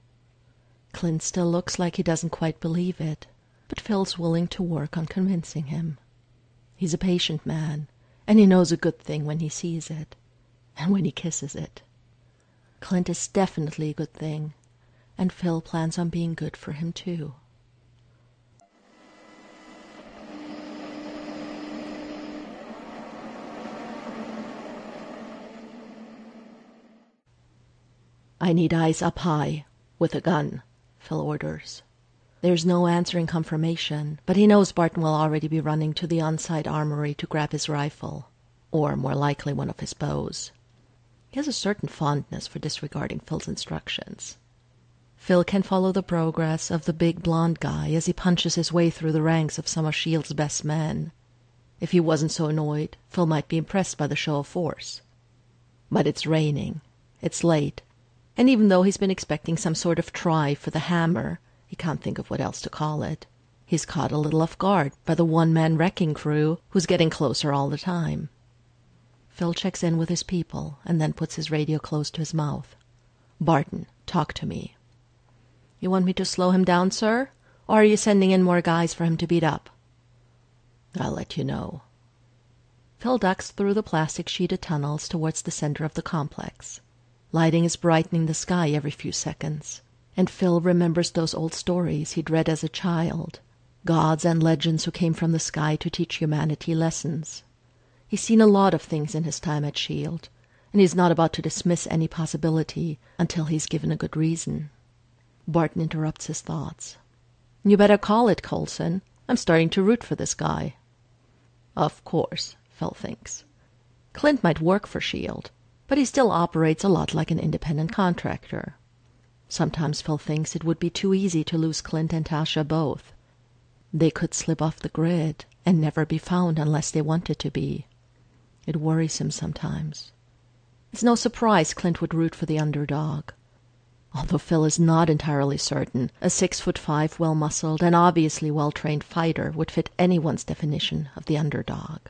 Clint still looks like he doesn't quite believe it, but Phil's willing to work on convincing him. He's a patient man, and he knows a good thing when he sees it, and when he kisses it. Clint is definitely a good thing, and Phil plans on being good for him too. I need eyes up high, with a gun, Phil orders. There's no answering confirmation, but he knows Barton will already be running to the on-site armory to grab his rifle, or more likely one of his bows. He has a certain fondness for disregarding Phil's instructions. Phil can follow the progress of the big blonde guy as he punches his way through the ranks of some of S.H.I.E.L.D.'s best men. If he wasn't so annoyed, Phil might be impressed by the show of force. But it's raining, it's late, and even though he's been expecting some sort of try for the hammer, he can't think of what else to call it. He's caught a little off guard by the one-man wrecking crew who's getting closer all the time. Phil checks in with his people and then puts his radio close to his mouth. Barton, talk to me. You want me to slow him down, sir? Or are you sending in more guys for him to beat up? I'll let you know. Phil ducks through the plastic-sheeted tunnels towards the center of the complex. Lighting is brightening the sky every few seconds, and Phil remembers those old stories he'd read as a child, gods and legends who came from the sky to teach humanity lessons. He's seen a lot of things in his time at S.H.I.E.L.D., and he's not about to dismiss any possibility until he's given a good reason. Barton interrupts his thoughts. You better call it, Coulson. I'm starting to root for this guy. Of course, Phil thinks. Clint might work for S.H.I.E.L.D., but he still operates a lot like an independent contractor. Sometimes Phil thinks it would be too easy to lose Clint and Tasha both. They could slip off the grid and never be found unless they wanted to be. It worries him sometimes. It's no surprise Clint would root for the underdog. Although Phil is not entirely certain, a 6'5", well-muscled and obviously well-trained fighter would fit anyone's definition of the underdog.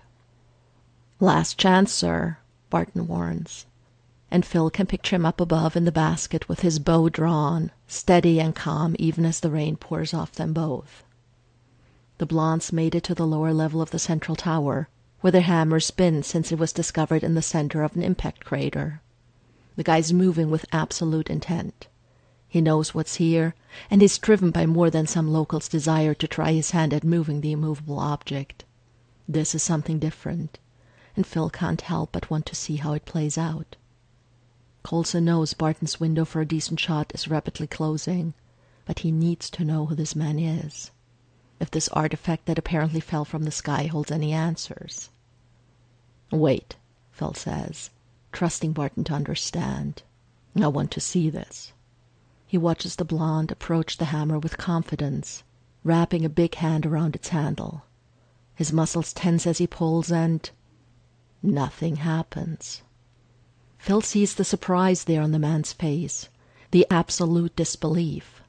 Last chance, sir, Barton warns. And Phil can picture him up above in the basket with his bow drawn, steady and calm even as the rain pours off them both. The Blondes made it to the lower level of the central tower, where their hammer's been since it was discovered in the center of an impact crater. The guy's moving with absolute intent. He knows what's here, and is driven by more than some local's desire to try his hand at moving the immovable object. This is something different, and Phil can't help but want to see how it plays out. Coulson knows Barton's window for a decent shot is rapidly closing, but he needs to know who this man is, if this artifact that apparently fell from the sky holds any answers. Wait, Phil says, trusting Barton to understand. I want to see this. He watches the blonde approach the hammer with confidence, wrapping a big hand around its handle. His muscles tense as he pulls, and nothing happens. Phil sees the surprise there on the man's face, the absolute disbelief.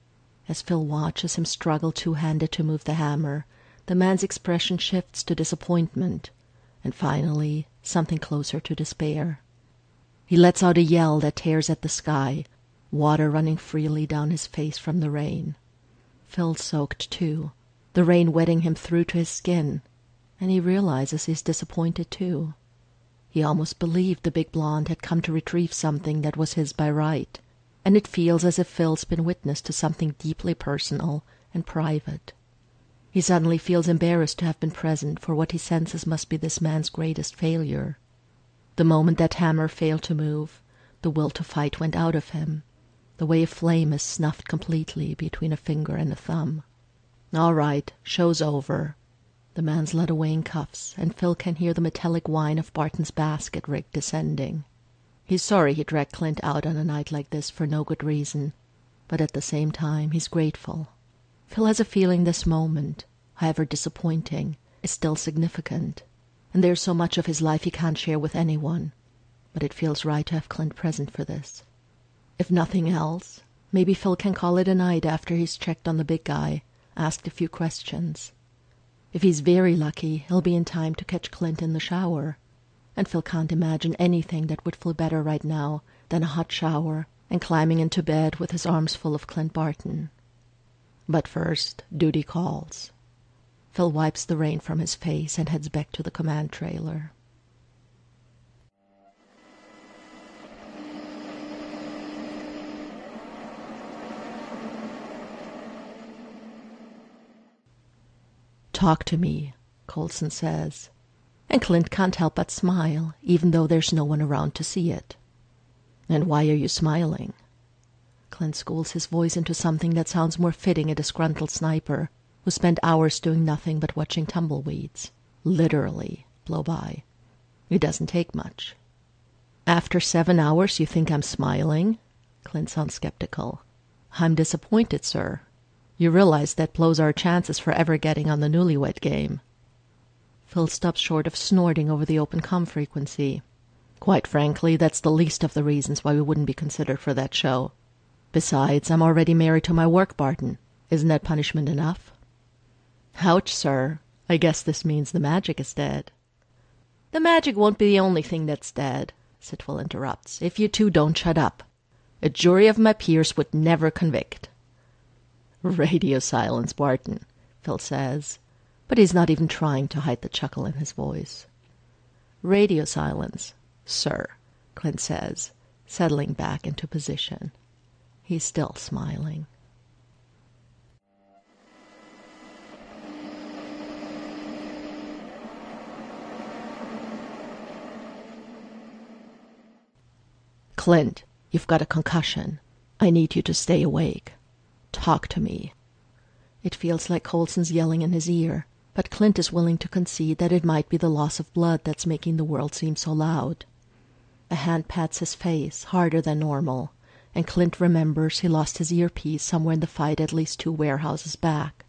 As Phil watches him struggle two-handed to move the hammer, the man's expression shifts to disappointment, and finally something closer to despair. He lets out a yell that tears at the sky, water running freely down his face from the rain. Phil's soaked too, the rain wetting him through to his skin, and he realizes he's disappointed too. He almost believed the big blonde had come to retrieve something that was his by right, and it feels as if Phil's been witness to something deeply personal and private. He suddenly feels embarrassed to have been present for what he senses must be this man's greatest failure. The moment that hammer failed to move, the will to fight went out of him, the way a flame is snuffed completely between a finger and a thumb. All right, show's over. The man's led away in cuffs, and Phil can hear the metallic whine of Barton's basket rig descending. He's sorry he dragged Clint out on a night like this for no good reason, but at the same time he's grateful. Phil has a feeling this moment, however disappointing, is still significant, and there's so much of his life he can't share with anyone, but it feels right to have Clint present for this. If nothing else, maybe Phil can call it a night after he's checked on the big guy, asked a few questions. If he's very lucky, he'll be in time to catch Clint in the shower, and Phil can't imagine anything that would feel better right now than a hot shower and climbing into bed with his arms full of Clint Barton. But first, duty calls. Phil wipes the rain from his face and heads back to the command trailer. Talk to me, Coulson says, and Clint can't help but smile, even though there's no one around to see it. And why are you smiling? Clint schools his voice into something that sounds more fitting a disgruntled sniper who spent hours doing nothing but watching tumbleweeds, literally, blow by. It doesn't take much. After 7 hours, you think I'm smiling? Clint sounds skeptical. I'm disappointed, sir. You realize that blows our chances for ever getting on the newlywed game. Phil stops short of snorting over the open comm frequency. Quite frankly, that's the least of the reasons why we wouldn't be considered for that show. Besides, I'm already married to my work, Barton. Isn't that punishment enough? Ouch, sir. I guess this means the magic is dead. The magic won't be the only thing that's dead, Sitwell interrupts, if you two don't shut up. A jury of my peers would never convict. Radio silence, Barton, Phil says, but he's not even trying to hide the chuckle in his voice. Radio silence, sir, Clint says, settling back into position. He's still smiling. Clint, you've got a concussion. I need you to stay awake. Talk to me. It feels like Coulson's yelling in his ear, but Clint is willing to concede that it might be the loss of blood that's making the world seem so loud. A hand pats his face, harder than normal, and Clint remembers he lost his earpiece somewhere in the fight at least 2 warehouses back.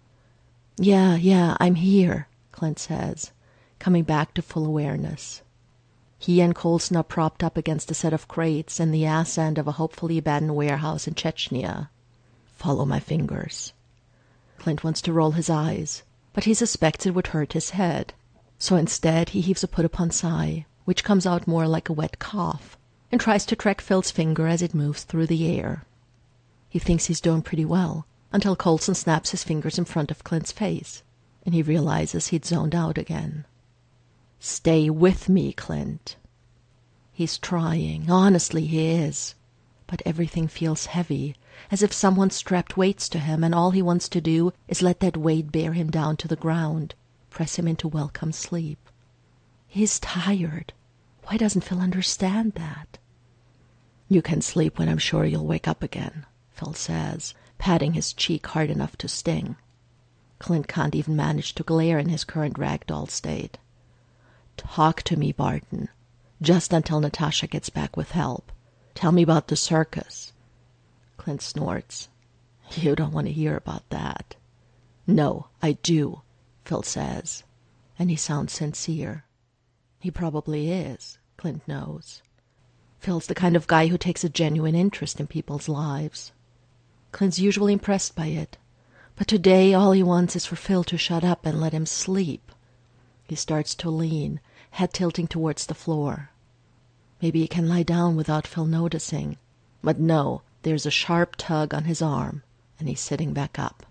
Yeah, I'm here, Clint says, coming back to full awareness. He and Coulson are propped up against a set of crates in the ass end of a hopefully abandoned warehouse in Chechnya. Follow my fingers. Clint wants to roll his eyes, but he suspects it would hurt his head. So instead he heaves a put-upon sigh, which comes out more like a wet cough, and tries to track Phil's finger as it moves through the air. He thinks he's doing pretty well, until Coulson snaps his fingers in front of Clint's face, and he realizes he'd zoned out again. Stay with me, Clint. He's trying, honestly he is, but everything feels heavy, as if someone strapped weights to him, and all he wants to do is let that weight bear him down to the ground, press him into welcome sleep. He's tired. Why doesn't Phil understand that? You can sleep when I'm sure you'll wake up again, Phil says, patting his cheek hard enough to sting. Clint can't even manage to glare in his current ragdoll state. Talk to me, Barton, just until Natasha gets back with help. Tell me about the circus. Clint snorts. You don't want to hear about that. No, I do, Phil says, and he sounds sincere. He probably is, Clint knows. Phil's the kind of guy who takes a genuine interest in people's lives. Clint's usually impressed by it, but today all he wants is for Phil to shut up and let him sleep. He starts to lean, head tilting towards the floor. Maybe he can lie down without Phil noticing, but no, there's a sharp tug on his arm, and he's sitting back up.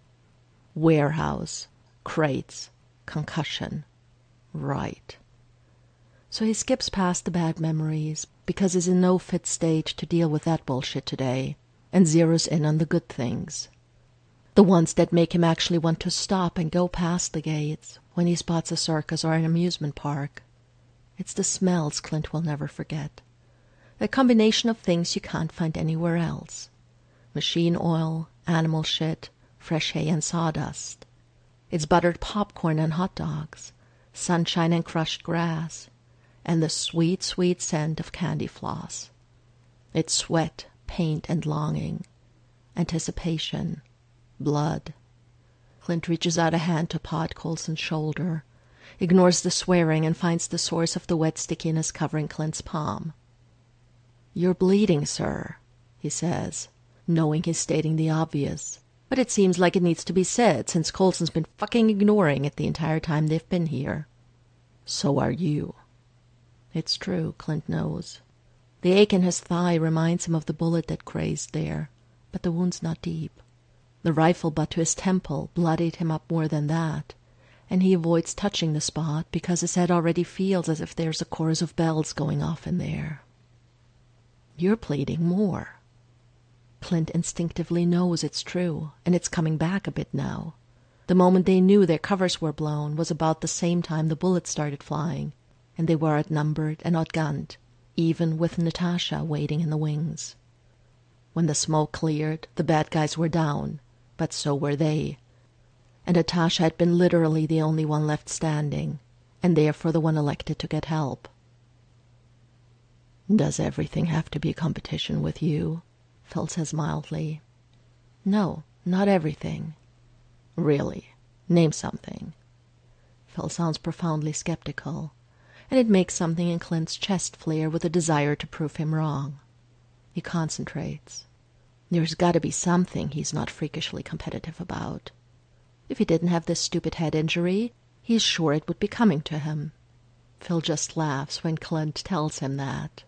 Warehouse, crates, concussion. Right. So he skips past the bad memories, because he's in no fit state to deal with that bullshit today, and zeroes in on the good things. The ones that make him actually want to stop and go past the gates when he spots a circus or an amusement park. It's the smells Clint will never forget. A combination of things you can't find anywhere else. Machine oil, animal shit, fresh hay and sawdust. It's buttered popcorn and hot dogs, sunshine and crushed grass, and the sweet, sweet scent of candy floss. It's sweat, paint, and longing, anticipation, blood. Clint reaches out a hand to pat Coulson's shoulder, ignores the swearing, and finds the source of the wet stickiness covering Clint's palm. You're bleeding, sir, he says, knowing he's stating the obvious, but it seems like it needs to be said since Coulson's been fucking ignoring it the entire time they've been here. So are you. It's true, Clint knows. The ache in his thigh reminds him of the bullet that grazed there, but the wound's not deep. The rifle butt to his temple bloodied him up more than that, and he avoids touching the spot because his head already feels as if there's a chorus of bells going off in there. You're bleeding more. Clint instinctively knows it's true, and it's coming back a bit now. The moment they knew their covers were blown was about the same time the bullets started flying, and they were outnumbered and outgunned, even with Natasha waiting in the wings. When the smoke cleared, the bad guys were down, but so were they. And Natasha had been literally the only one left standing, and therefore the one elected to get help. "Does everything have to be a competition with you?" Phil says mildly. "No, not everything." "Really? Name something." Phil sounds profoundly skeptical, and it makes something in Clint's chest flare with a desire to prove him wrong. He concentrates. There's got to be something he's not freakishly competitive about. If he didn't have this stupid head injury, he's sure it would be coming to him. Phil just laughs when Clint tells him that.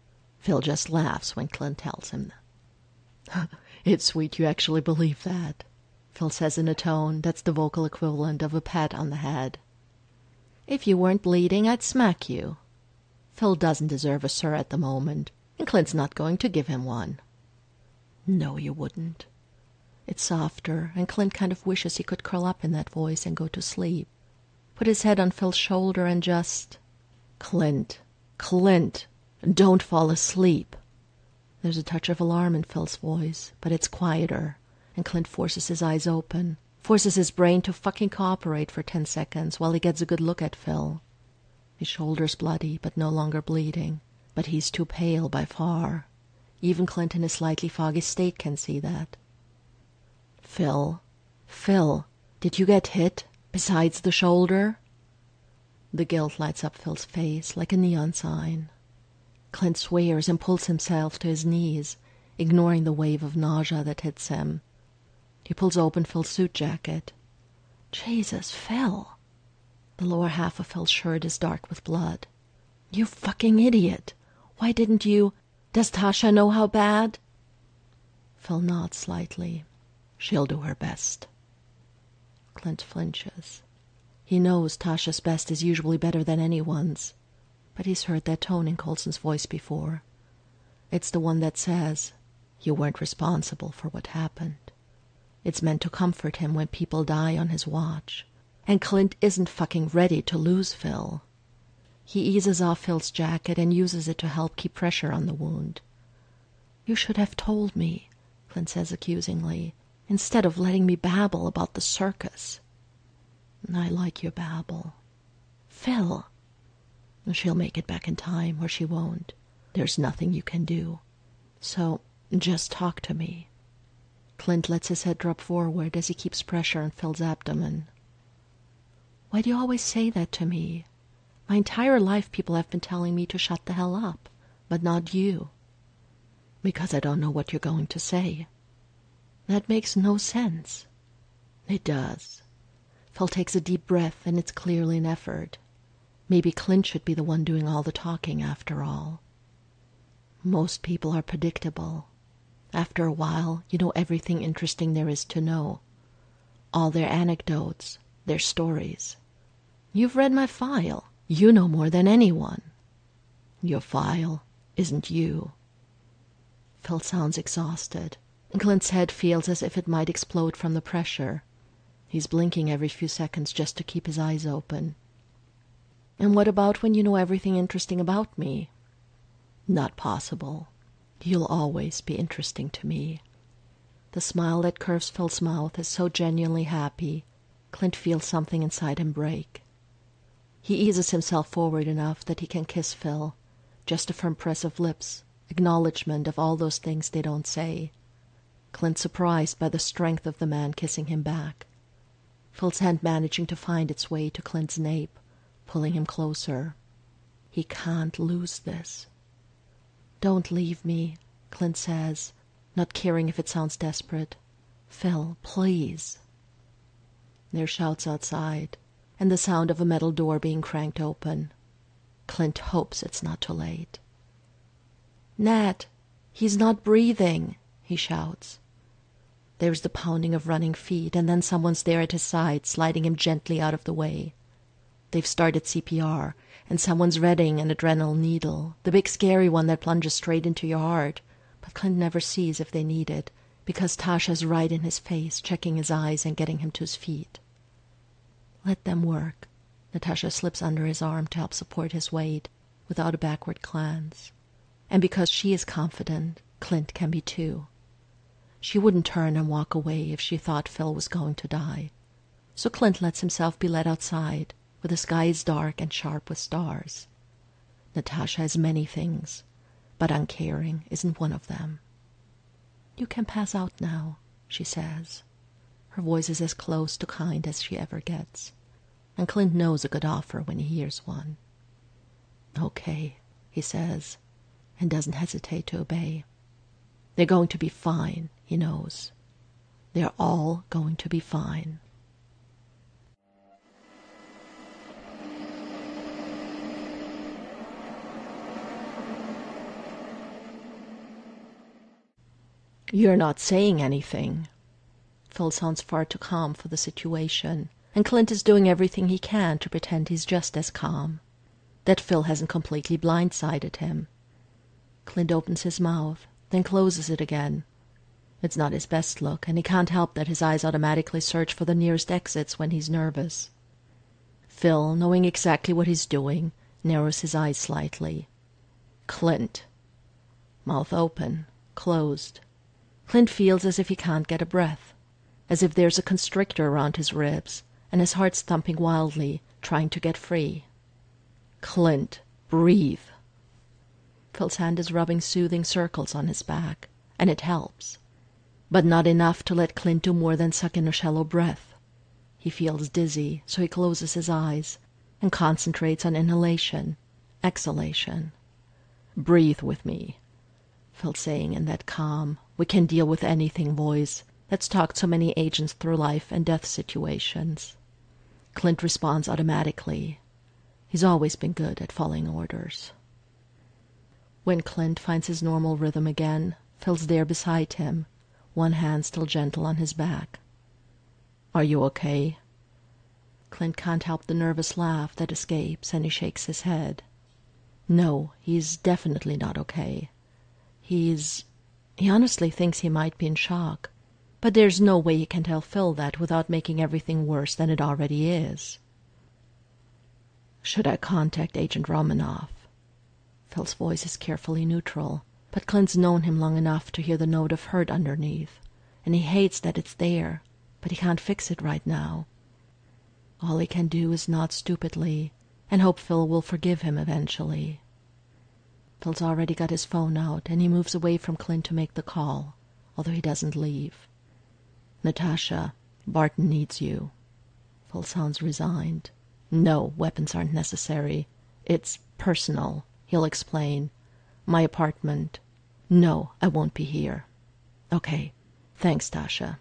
"It's sweet you actually believe that," Phil says in a tone that's the vocal equivalent of a pat on the head. "If you weren't bleeding, I'd smack you." Phil doesn't deserve a sir at the moment, and Clint's not going to give him one. "No, you wouldn't." It's softer, and Clint kind of wishes he could curl up in that voice and go to sleep. Put his head on Phil's shoulder and just... Clint, don't fall asleep." There's a touch of alarm in Phil's voice, but it's quieter, and Clint forces his eyes open, forces his brain to fucking cooperate for 10 seconds while he gets a good look at Phil. His shoulder's bloody, but no longer bleeding, but he's too pale by far. Even Clint in his slightly foggy state can see that. Phil, did you get hit, besides the shoulder?" The guilt lights up Phil's face like a neon sign. Clint swears and pulls himself to his knees, ignoring the wave of nausea that hits him. He pulls open Phil's suit jacket. "Jesus, Phil." The lower half of Phil's shirt is dark with blood. "You fucking idiot. Why didn't you... Does Tasha know how bad?" Phil nods slightly. "She'll do her best." Clint flinches. He knows Tasha's best is usually better than anyone's, but he's heard that tone in Coulson's voice before. It's the one that says, "You weren't responsible for what happened." It's meant to comfort him when people die on his watch, and Clint isn't fucking ready to lose Phil. He eases off Phil's jacket and uses it to help keep pressure on the wound. "You should have told me," Clint says accusingly, "instead of letting me babble about the circus." "I like your babble." "Phil." "She'll make it back in time, or she won't. There's nothing you can do. So, just talk to me." Clint lets his head drop forward as he keeps pressure on Phil's abdomen. "Why do you always say that to me? My entire life people have been telling me to shut the hell up, but not you." "Because I don't know what you're going to say." "That makes no sense." "It does." Phil takes a deep breath, and it's clearly an effort. Maybe Clint should be the one doing all the talking after all. "Most people are predictable. After a while, you know everything interesting there is to know. All their anecdotes, their stories. You've read my file. You know more than anyone." "Your file isn't you." Phil sounds exhausted, and Clint's head feels as if it might explode from the pressure. He's blinking every few seconds just to keep his eyes open. "And what about when you know everything interesting about me?" "Not possible. You'll always be interesting to me." The smile that curves Phil's mouth is so genuinely happy, Clint feels something inside him break. He eases himself forward enough that he can kiss Phil, just a firm press of lips, acknowledgement of all those things they don't say. Clint surprised by the strength of the man kissing him back. Phil's hand managing to find its way to Clint's nape, pulling him closer. He can't lose this. "Don't leave me," Clint says, not caring if it sounds desperate. "Phil, please." There are shouts outside, and the sound of a metal door being cranked open. Clint hopes it's not too late. "Nat, he's not breathing," he shouts. There's the pounding of running feet, and then someone's there at his side, sliding him gently out of the way. They've started CPR, and someone's readying an adrenaline needle, the big scary one that plunges straight into your heart, but Clint never sees if they need it, because Tasha's right in his face, checking his eyes and getting him to his feet. "Let them work." Natasha slips under his arm to help support his weight, without a backward glance. And because she is confident, Clint can be too. She wouldn't turn and walk away if she thought Phil was going to die. So Clint lets himself be led outside, where the sky is dark and sharp with stars. Natasha has many things, but uncaring isn't one of them. "You can pass out now," she says. Her voice is as close to kind as she ever gets, and Clint knows a good offer when he hears one. "Okay," he says, and doesn't hesitate to obey. They're going to be fine, he knows. They're all going to be fine. "You're not saying anything." Phil sounds far too calm for the situation, and Clint is doing everything he can to pretend he's just as calm, that Phil hasn't completely blindsided him. Clint opens his mouth, then closes it again. It's not his best look, and he can't help that his eyes automatically search for the nearest exits when he's nervous. Phil, knowing exactly what he's doing, narrows his eyes slightly. Clint. Mouth open, closed. Clint feels as if he can't get a breath, as if there's a constrictor around his ribs, and his heart's thumping wildly, trying to get free. "Clint, breathe." Phil's hand is rubbing soothing circles on his back, and it helps, but not enough to let Clint do more than suck in a shallow breath. He feels dizzy, so he closes his eyes and concentrates on inhalation, exhalation. "Breathe with me," Phil's saying in that calm, we can deal with anything voice that's talked so many agents through life and death situations. Clint responds automatically. He's always been good at following orders. When Clint finds his normal rhythm again, Phil's there beside him, one hand still gentle on his back. "Are you okay?" Clint can't help the nervous laugh that escapes, and he shakes his head. No, he's definitely not okay. He honestly thinks he might be in shock, but there's no way he can tell Phil that without making everything worse than it already is. "Should I contact Agent Romanoff?" Phil's voice is carefully neutral, but Clint's known him long enough to hear the note of hurt underneath, and he hates that it's there, but he can't fix it right now. All he can do is nod stupidly and hope Phil will forgive him eventually. Phil's already got his phone out, and he moves away from Clint to make the call, although he doesn't leave. "Natasha, Barton needs you." Phil sounds resigned. "No, weapons aren't necessary. It's personal," he'll explain. "My apartment. No, I won't be here." "Okay. Thanks, Tasha."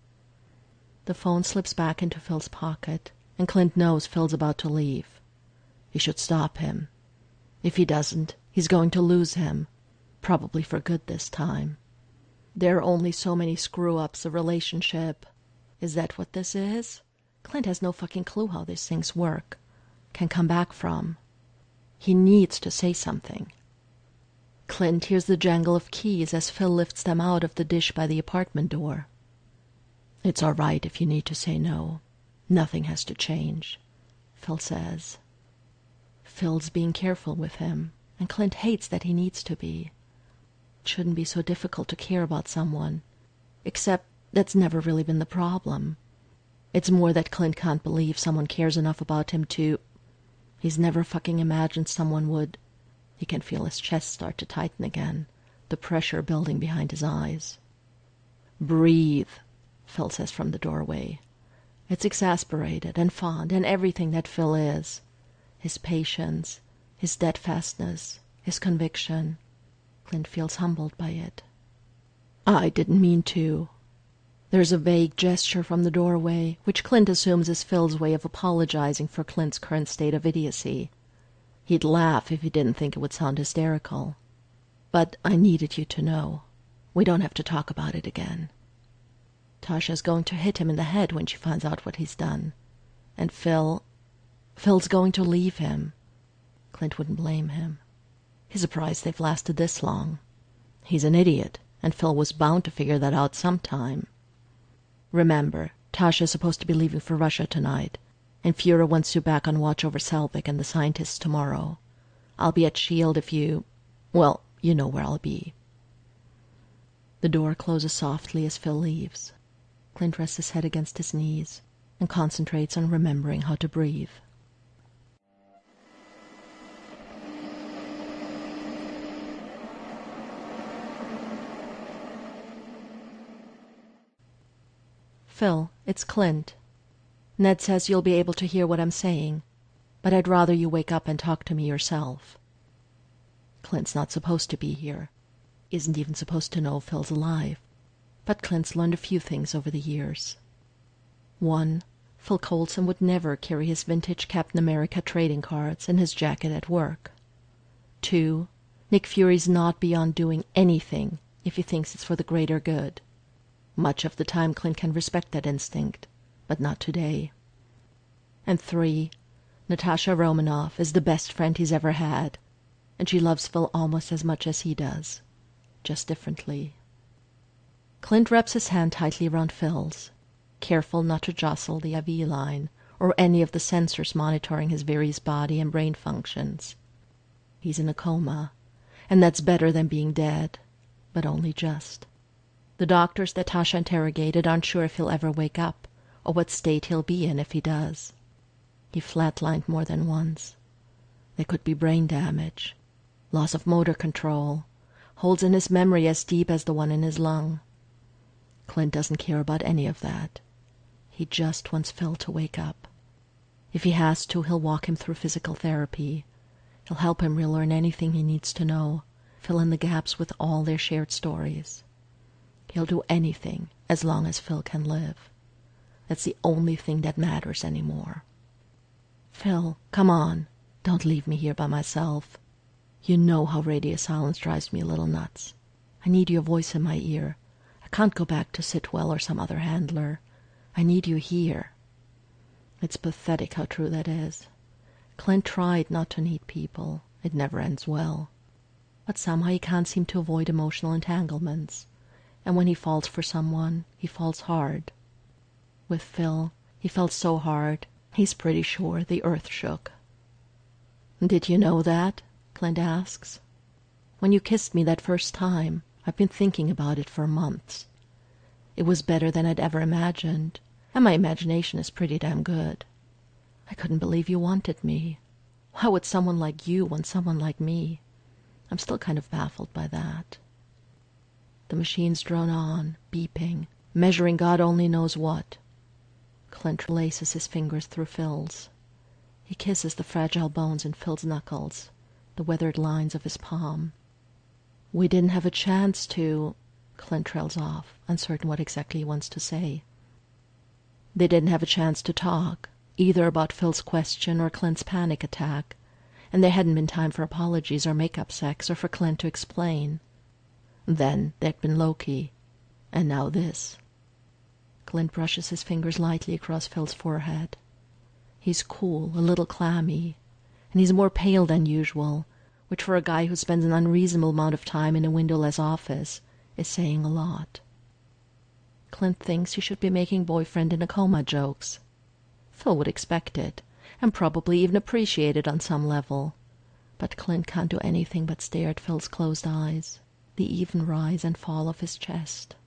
The phone slips back into Phil's pocket, and Clint knows Phil's about to leave. He should stop him. If he doesn't, he's going to lose him, probably for good this time. There are only so many screw-ups a relationship. Is that what this is? Clint has no fucking clue how these things work, can come back from. He needs to say something. Clint hears the jangle of keys as Phil lifts them out of the dish by the apartment door. "It's all right if you need to say no. Nothing has to change," Phil says. Phil's being careful with him, and Clint hates that he needs to be. It shouldn't be so difficult to care about someone, except that's never really been the problem. It's more that Clint can't believe someone cares enough about him to... He's never fucking imagined someone would... He can feel his chest start to tighten again, the pressure building behind his eyes. "Breathe," Phil says from the doorway. It's exasperated and fond and everything that Phil is. His patience, his steadfastness, his conviction. Clint feels humbled by it. "I didn't mean to." There's a vague gesture from the doorway, which Clint assumes is Phil's way of apologizing for Clint's current state of idiocy. He'd laugh if he didn't think it would sound hysterical. "But I needed you to know. We don't have to talk about it again. Tasha's going to hit him in the head when she finds out what he's done. And Phil's going to leave him." Clint wouldn't blame him. He's surprised they've lasted this long. He's an idiot, and Phil was bound to figure that out sometime. "Remember, Tasha's supposed to be leaving for Russia tonight, and Führer wants you back on watch over Selvig and the scientists tomorrow. I'll be at Shield if you... well, you know where I'll be. The door closes softly as Phil leaves. Clint rests his head against his knees and concentrates on remembering how to breathe. Phil, it's Clint. Ned says you'll be able to hear what I'm saying, but I'd rather you wake up and talk to me yourself. Clint's not supposed to be here. Isn't even supposed to know Phil's alive. But Clint's learned a few things over the years. 1. Phil Coulson would never carry his vintage Captain America trading cards in his jacket at work. 2. Nick Fury's not beyond doing anything if he thinks it's for the greater good. Much of the time Clint can respect that instinct, but not today. And 3. Natasha Romanoff is the best friend he's ever had, and she loves Phil almost as much as he does, just differently. Clint wraps his hand tightly around Phil's, careful not to jostle the IV line or any of the sensors monitoring his various body and brain functions. He's in a coma, and that's better than being dead, but only just. The doctors that Tasha interrogated aren't sure if he'll ever wake up, or what state he'll be in if he does. He flatlined more than once. There could be brain damage, loss of motor control, holes in his memory as deep as the one in his lung. Clint doesn't care about any of that. He just wants Phil to wake up. If he has to, he'll walk him through physical therapy. He'll help him relearn anything he needs to know, fill in the gaps with all their shared stories. He'll do anything as long as Phil can live. That's the only thing that matters anymore. Phil, come on. Don't leave me here by myself. You know how radio silence drives me a little nuts. I need your voice in my ear. I can't go back to Sitwell or some other handler. I need you here. It's pathetic how true that is. Clint tried not to need people. It never ends well. But somehow he can't seem to avoid emotional entanglements. And when he falls for someone, he falls hard. With Phil, he felt so hard, he's pretty sure the earth shook. Did you know that? Clint asks. When you kissed me that first time, I've been thinking about it for months. It was better than I'd ever imagined, and my imagination is pretty damn good. I couldn't believe you wanted me. Why would someone like you want someone like me? I'm still kind of baffled by that. The machines drone on, beeping, measuring God only knows what. Clint laces his fingers through Phil's. He kisses the fragile bones in Phil's knuckles, the weathered lines of his palm. We didn't have a chance to... Clint trails off, uncertain what exactly he wants to say. They didn't have a chance to talk, either about Phil's question or Clint's panic attack, and there hadn't been time for apologies or make-up sex or for Clint to explain. Then there'd been Loki, and now this. Clint brushes his fingers lightly across Phil's forehead. He's cool, a little clammy, and he's more pale than usual, which for a guy who spends an unreasonable amount of time in a windowless office is saying a lot. Clint thinks he should be making boyfriend in a coma jokes. Phil would expect it, and probably even appreciate it on some level. But Clint can't do anything but stare at Phil's closed eyes, the even rise and fall of his chest.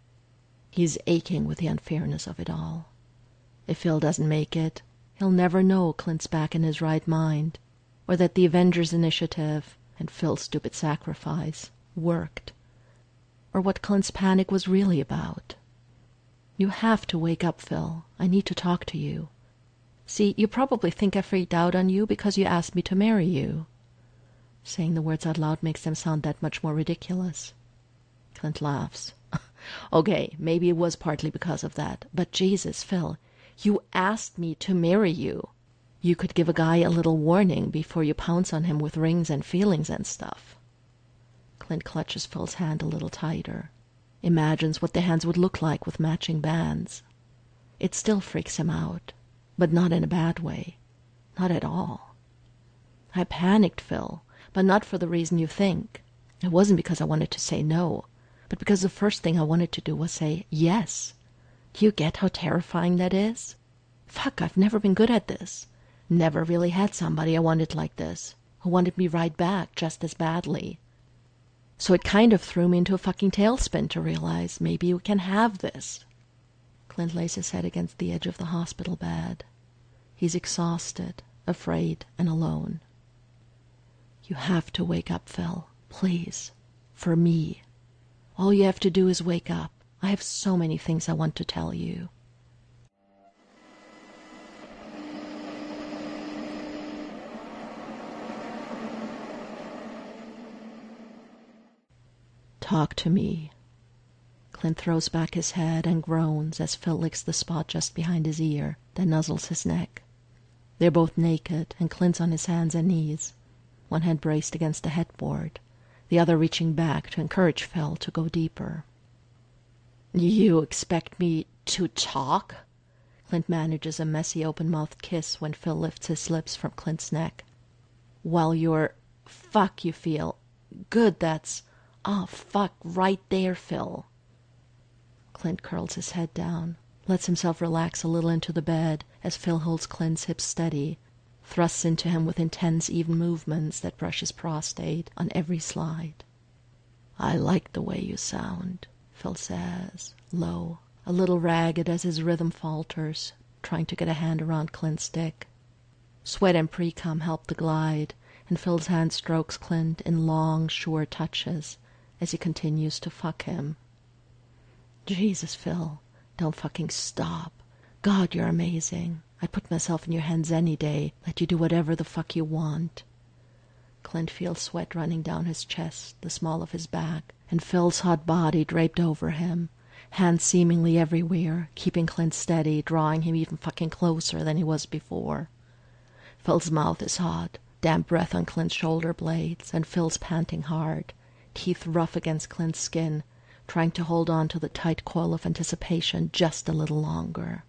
He's aching with the unfairness of it all. If Phil doesn't make it, he'll never know Clint's back in his right mind, or that the Avengers Initiative and Phil's stupid sacrifice worked, or what Clint's panic was really about. You have to wake up, Phil. I need to talk to you. See, you probably think I freaked out on you because you asked me to marry you. Saying the words out loud makes them sound that much more ridiculous. Clint laughs. Okay, maybe it was partly because of that, but Jesus, Phil, you asked me to marry you. You could give a guy a little warning before you pounce on him with rings and feelings and stuff. Clint clutches Phil's hand a little tighter, imagines what their hands would look like with matching bands. It still freaks him out, but not in a bad way. Not at all. I panicked, Phil, but not for the reason you think. It wasn't because I wanted to say no, but because the first thing I wanted to do was say yes. Do you get how terrifying that is? Fuck, I've never been good at this. Never really had somebody I wanted like this. who wanted me right back just as badly. So it kind of threw me into a fucking tailspin to realize maybe we can have this. Clint lays his head against the edge of the hospital bed. He's exhausted, afraid, and alone. You have to wake up, Phil. Please. For me. All you have to do is wake up. I have so many things I want to tell you. Talk to me. Clint throws back his head and groans as Phil licks the spot just behind his ear, then nuzzles his neck. They're both naked, and Clint's on his hands and knees, one hand braced against the headboard, the other reaching back to encourage Phil to go deeper. You expect me to talk? Clint manages a messy open-mouthed kiss when Phil lifts his lips from Clint's neck. While you're... Fuck, you feel... Good, that's... Oh, fuck, right there, Phil. Clint curls his head down, lets himself relax a little into the bed as Phil holds Clint's hips steady, thrusts into him with intense, even movements that brush his prostate on every slide. I like the way you sound, Phil says, low, a little ragged as his rhythm falters, trying to get a hand around Clint's dick. Sweat and pre-cum help the glide, and Phil's hand strokes Clint in long, sure touches as he continues to fuck him. Jesus, Phil, don't fucking stop. God, you're amazing. I'd put myself in your hands any day, let you do whatever the fuck you want. Clint feels sweat running down his chest, the small of his back, and Phil's hot body draped over him, hands seemingly everywhere, keeping Clint steady, drawing him even fucking closer than he was before. Phil's mouth is hot, damp breath on Clint's shoulder blades, and Phil's panting hard, teeth rough against Clint's skin, trying to hold on to the tight coil of anticipation just a little longer.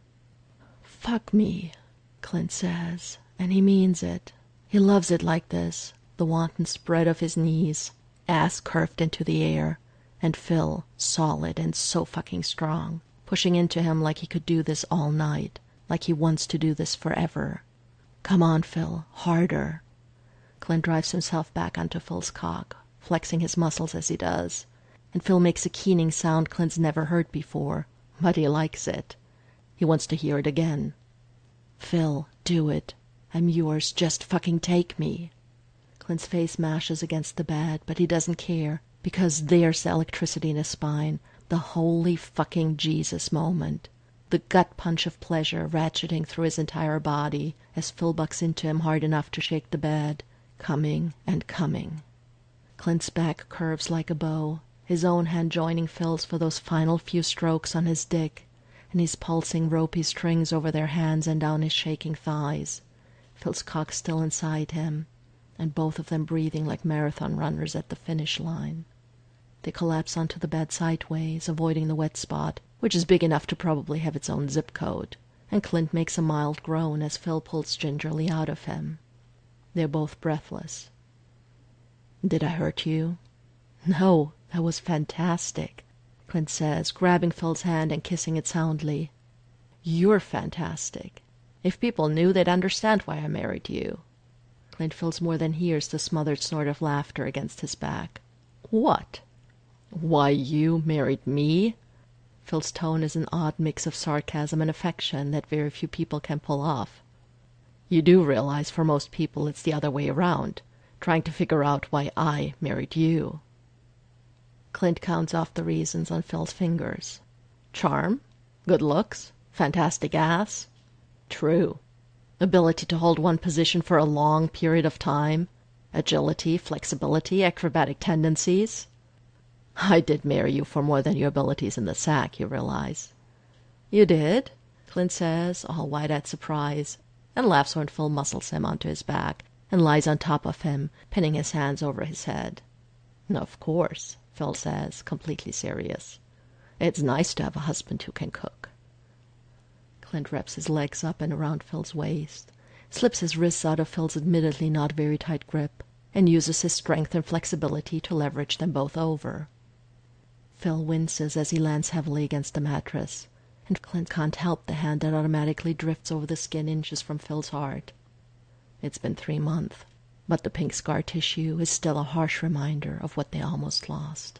Fuck me, Clint says, and he means it. He loves it like this, the wanton spread of his knees, ass curved into the air, and Phil, solid and so fucking strong, pushing into him like he could do this all night, like he wants to do this forever. Come on, Phil, harder. Clint drives himself back onto Phil's cock, flexing his muscles as he does, and Phil makes a keening sound Clint's never heard before, but he likes it. He wants to hear it again. Phil, do it. I'm yours, just fucking take me. Clint's face mashes against the bed, but he doesn't care, because there's the electricity in his spine, the holy fucking Jesus moment, the gut punch of pleasure ratcheting through his entire body as Phil bucks into him hard enough to shake the bed, coming and coming. Clint's back curves like a bow, his own hand joining Phil's for those final few strokes on his dick, and he's pulsing ropey strings over their hands and down his shaking thighs, Phil's cock still inside him, and both of them breathing like marathon runners at the finish line. They collapse onto the bed sideways, avoiding the wet spot, which is big enough to probably have its own zip code, and Clint makes a mild groan as Phil pulls gingerly out of him. They're both breathless. Did I hurt you? No, that was fantastic, Clint says, grabbing Phil's hand and kissing it soundly. You're fantastic. If people knew, they'd understand why I married you. Clint feels more than hears the smothered snort of laughter against his back. What? Why you married me? Phil's tone is an odd mix of sarcasm and affection that very few people can pull off. You do realize for most people it's the other way around, trying to figure out why I married you. Clint counts off the reasons on Phil's fingers. Charm, good looks, fantastic ass. True. Ability to hold one position for a long period of time, agility, flexibility, acrobatic tendencies. I did marry you for more than your abilities in the sack, you realize. You did, Clint says, all wide-eyed surprise, and laughs when Phil muscles him onto his back and lies on top of him, pinning his hands over his head. Of course, Phil says, completely serious. It's nice to have a husband who can cook. Clint wraps his legs up and around Phil's waist, slips his wrists out of Phil's admittedly not very tight grip, and uses his strength and flexibility to leverage them both over. Phil winces as he lands heavily against the mattress, and Clint can't help the hand that automatically drifts over the skin inches from Phil's heart. It's been 3 months. but the pink scar tissue is still a harsh reminder of what they almost lost.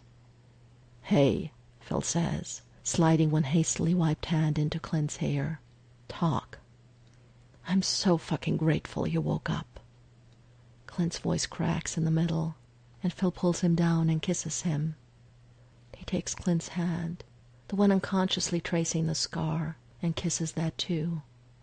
"Hey," Phil says, sliding one hastily wiped hand into Clint's hair. "Talk." "I'm so fucking grateful you woke up." Clint's voice cracks in the middle, and Phil pulls him down and kisses him. He takes Clint's hand, the one unconsciously tracing the scar, and kisses that too.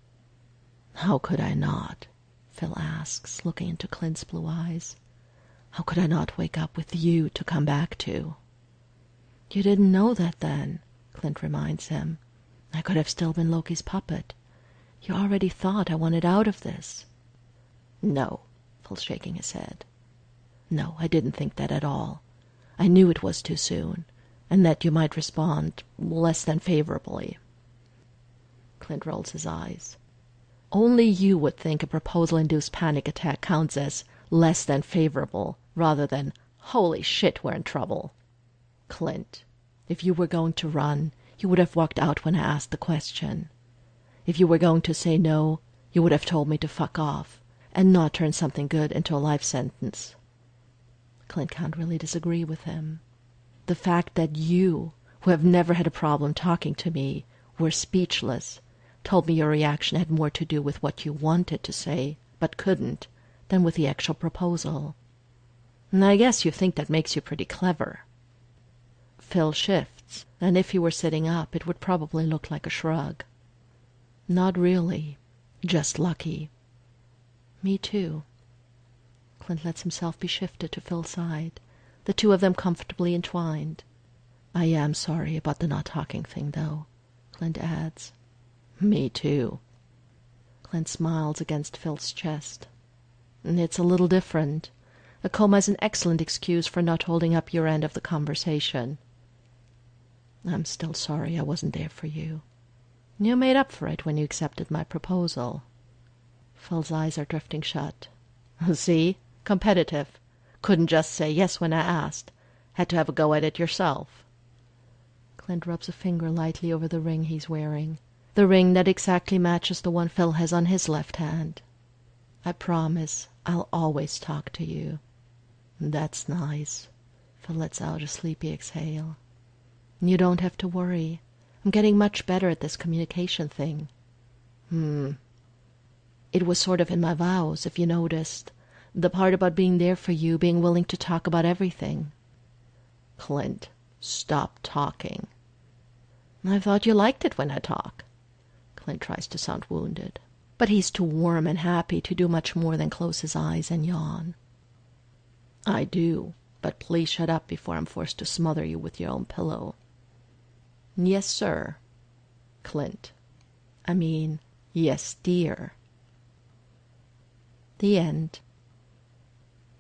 "How could I not?" Phil asks, looking into Clint's blue eyes. "How could I not wake up with you to come back to?" "You didn't know that then," Clint reminds him. "I could have still been Loki's puppet. You already thought I wanted out of this." "No," Phil's shaking his head. "No, I didn't think that at all. I knew it was too soon, and that you might respond less than favorably." Clint rolls his eyes. "Only you would think a proposal-induced panic attack counts as less than favorable, rather than, holy shit, we're in trouble. Clint, if you were going to run, you would have walked out when I asked the question. If you were going to say no, you would have told me to fuck off, and not turn something good into a life sentence." Clint can't really disagree with him. The fact that you, who have never had a problem talking to me, were speechless, told me your reaction had more to do with what you wanted to say, but couldn't, than with the actual proposal. And I guess you think that makes you pretty clever. Phil shifts, and if he were sitting up, it would probably look like a shrug. "Not really. Just lucky." "Me too." Clint lets himself be shifted to Phil's side, the two of them comfortably entwined. "I am sorry about the not talking thing, though," Clint adds. "Me too." Clint smiles against Phil's chest. "It's a little different. A coma is an excellent excuse for not holding up your end of the conversation." "I'm still sorry I wasn't there for you." "You made up for it when you accepted my proposal." Phil's eyes are drifting shut. "See? Competitive. Couldn't just say yes when I asked. Had to have a go at it yourself." Clint rubs a finger lightly over the ring he's wearing, the ring that exactly matches the one Phil has on his left hand. "I promise I'll always talk to you." "That's nice." Phil lets out a sleepy exhale. "You don't have to worry. I'm getting much better at this communication thing." It was sort of in my vows, if you noticed. The part about being there for you, being willing to talk about everything." "Clint, stop talking." "I thought you liked it when I talk." Clint tries to sound wounded, but he's too warm and happy to do much more than close his eyes and yawn. "I do, but please shut up before I'm forced to smother you with your own pillow." "Yes, sir." "Clint. I mean, yes, dear." The end.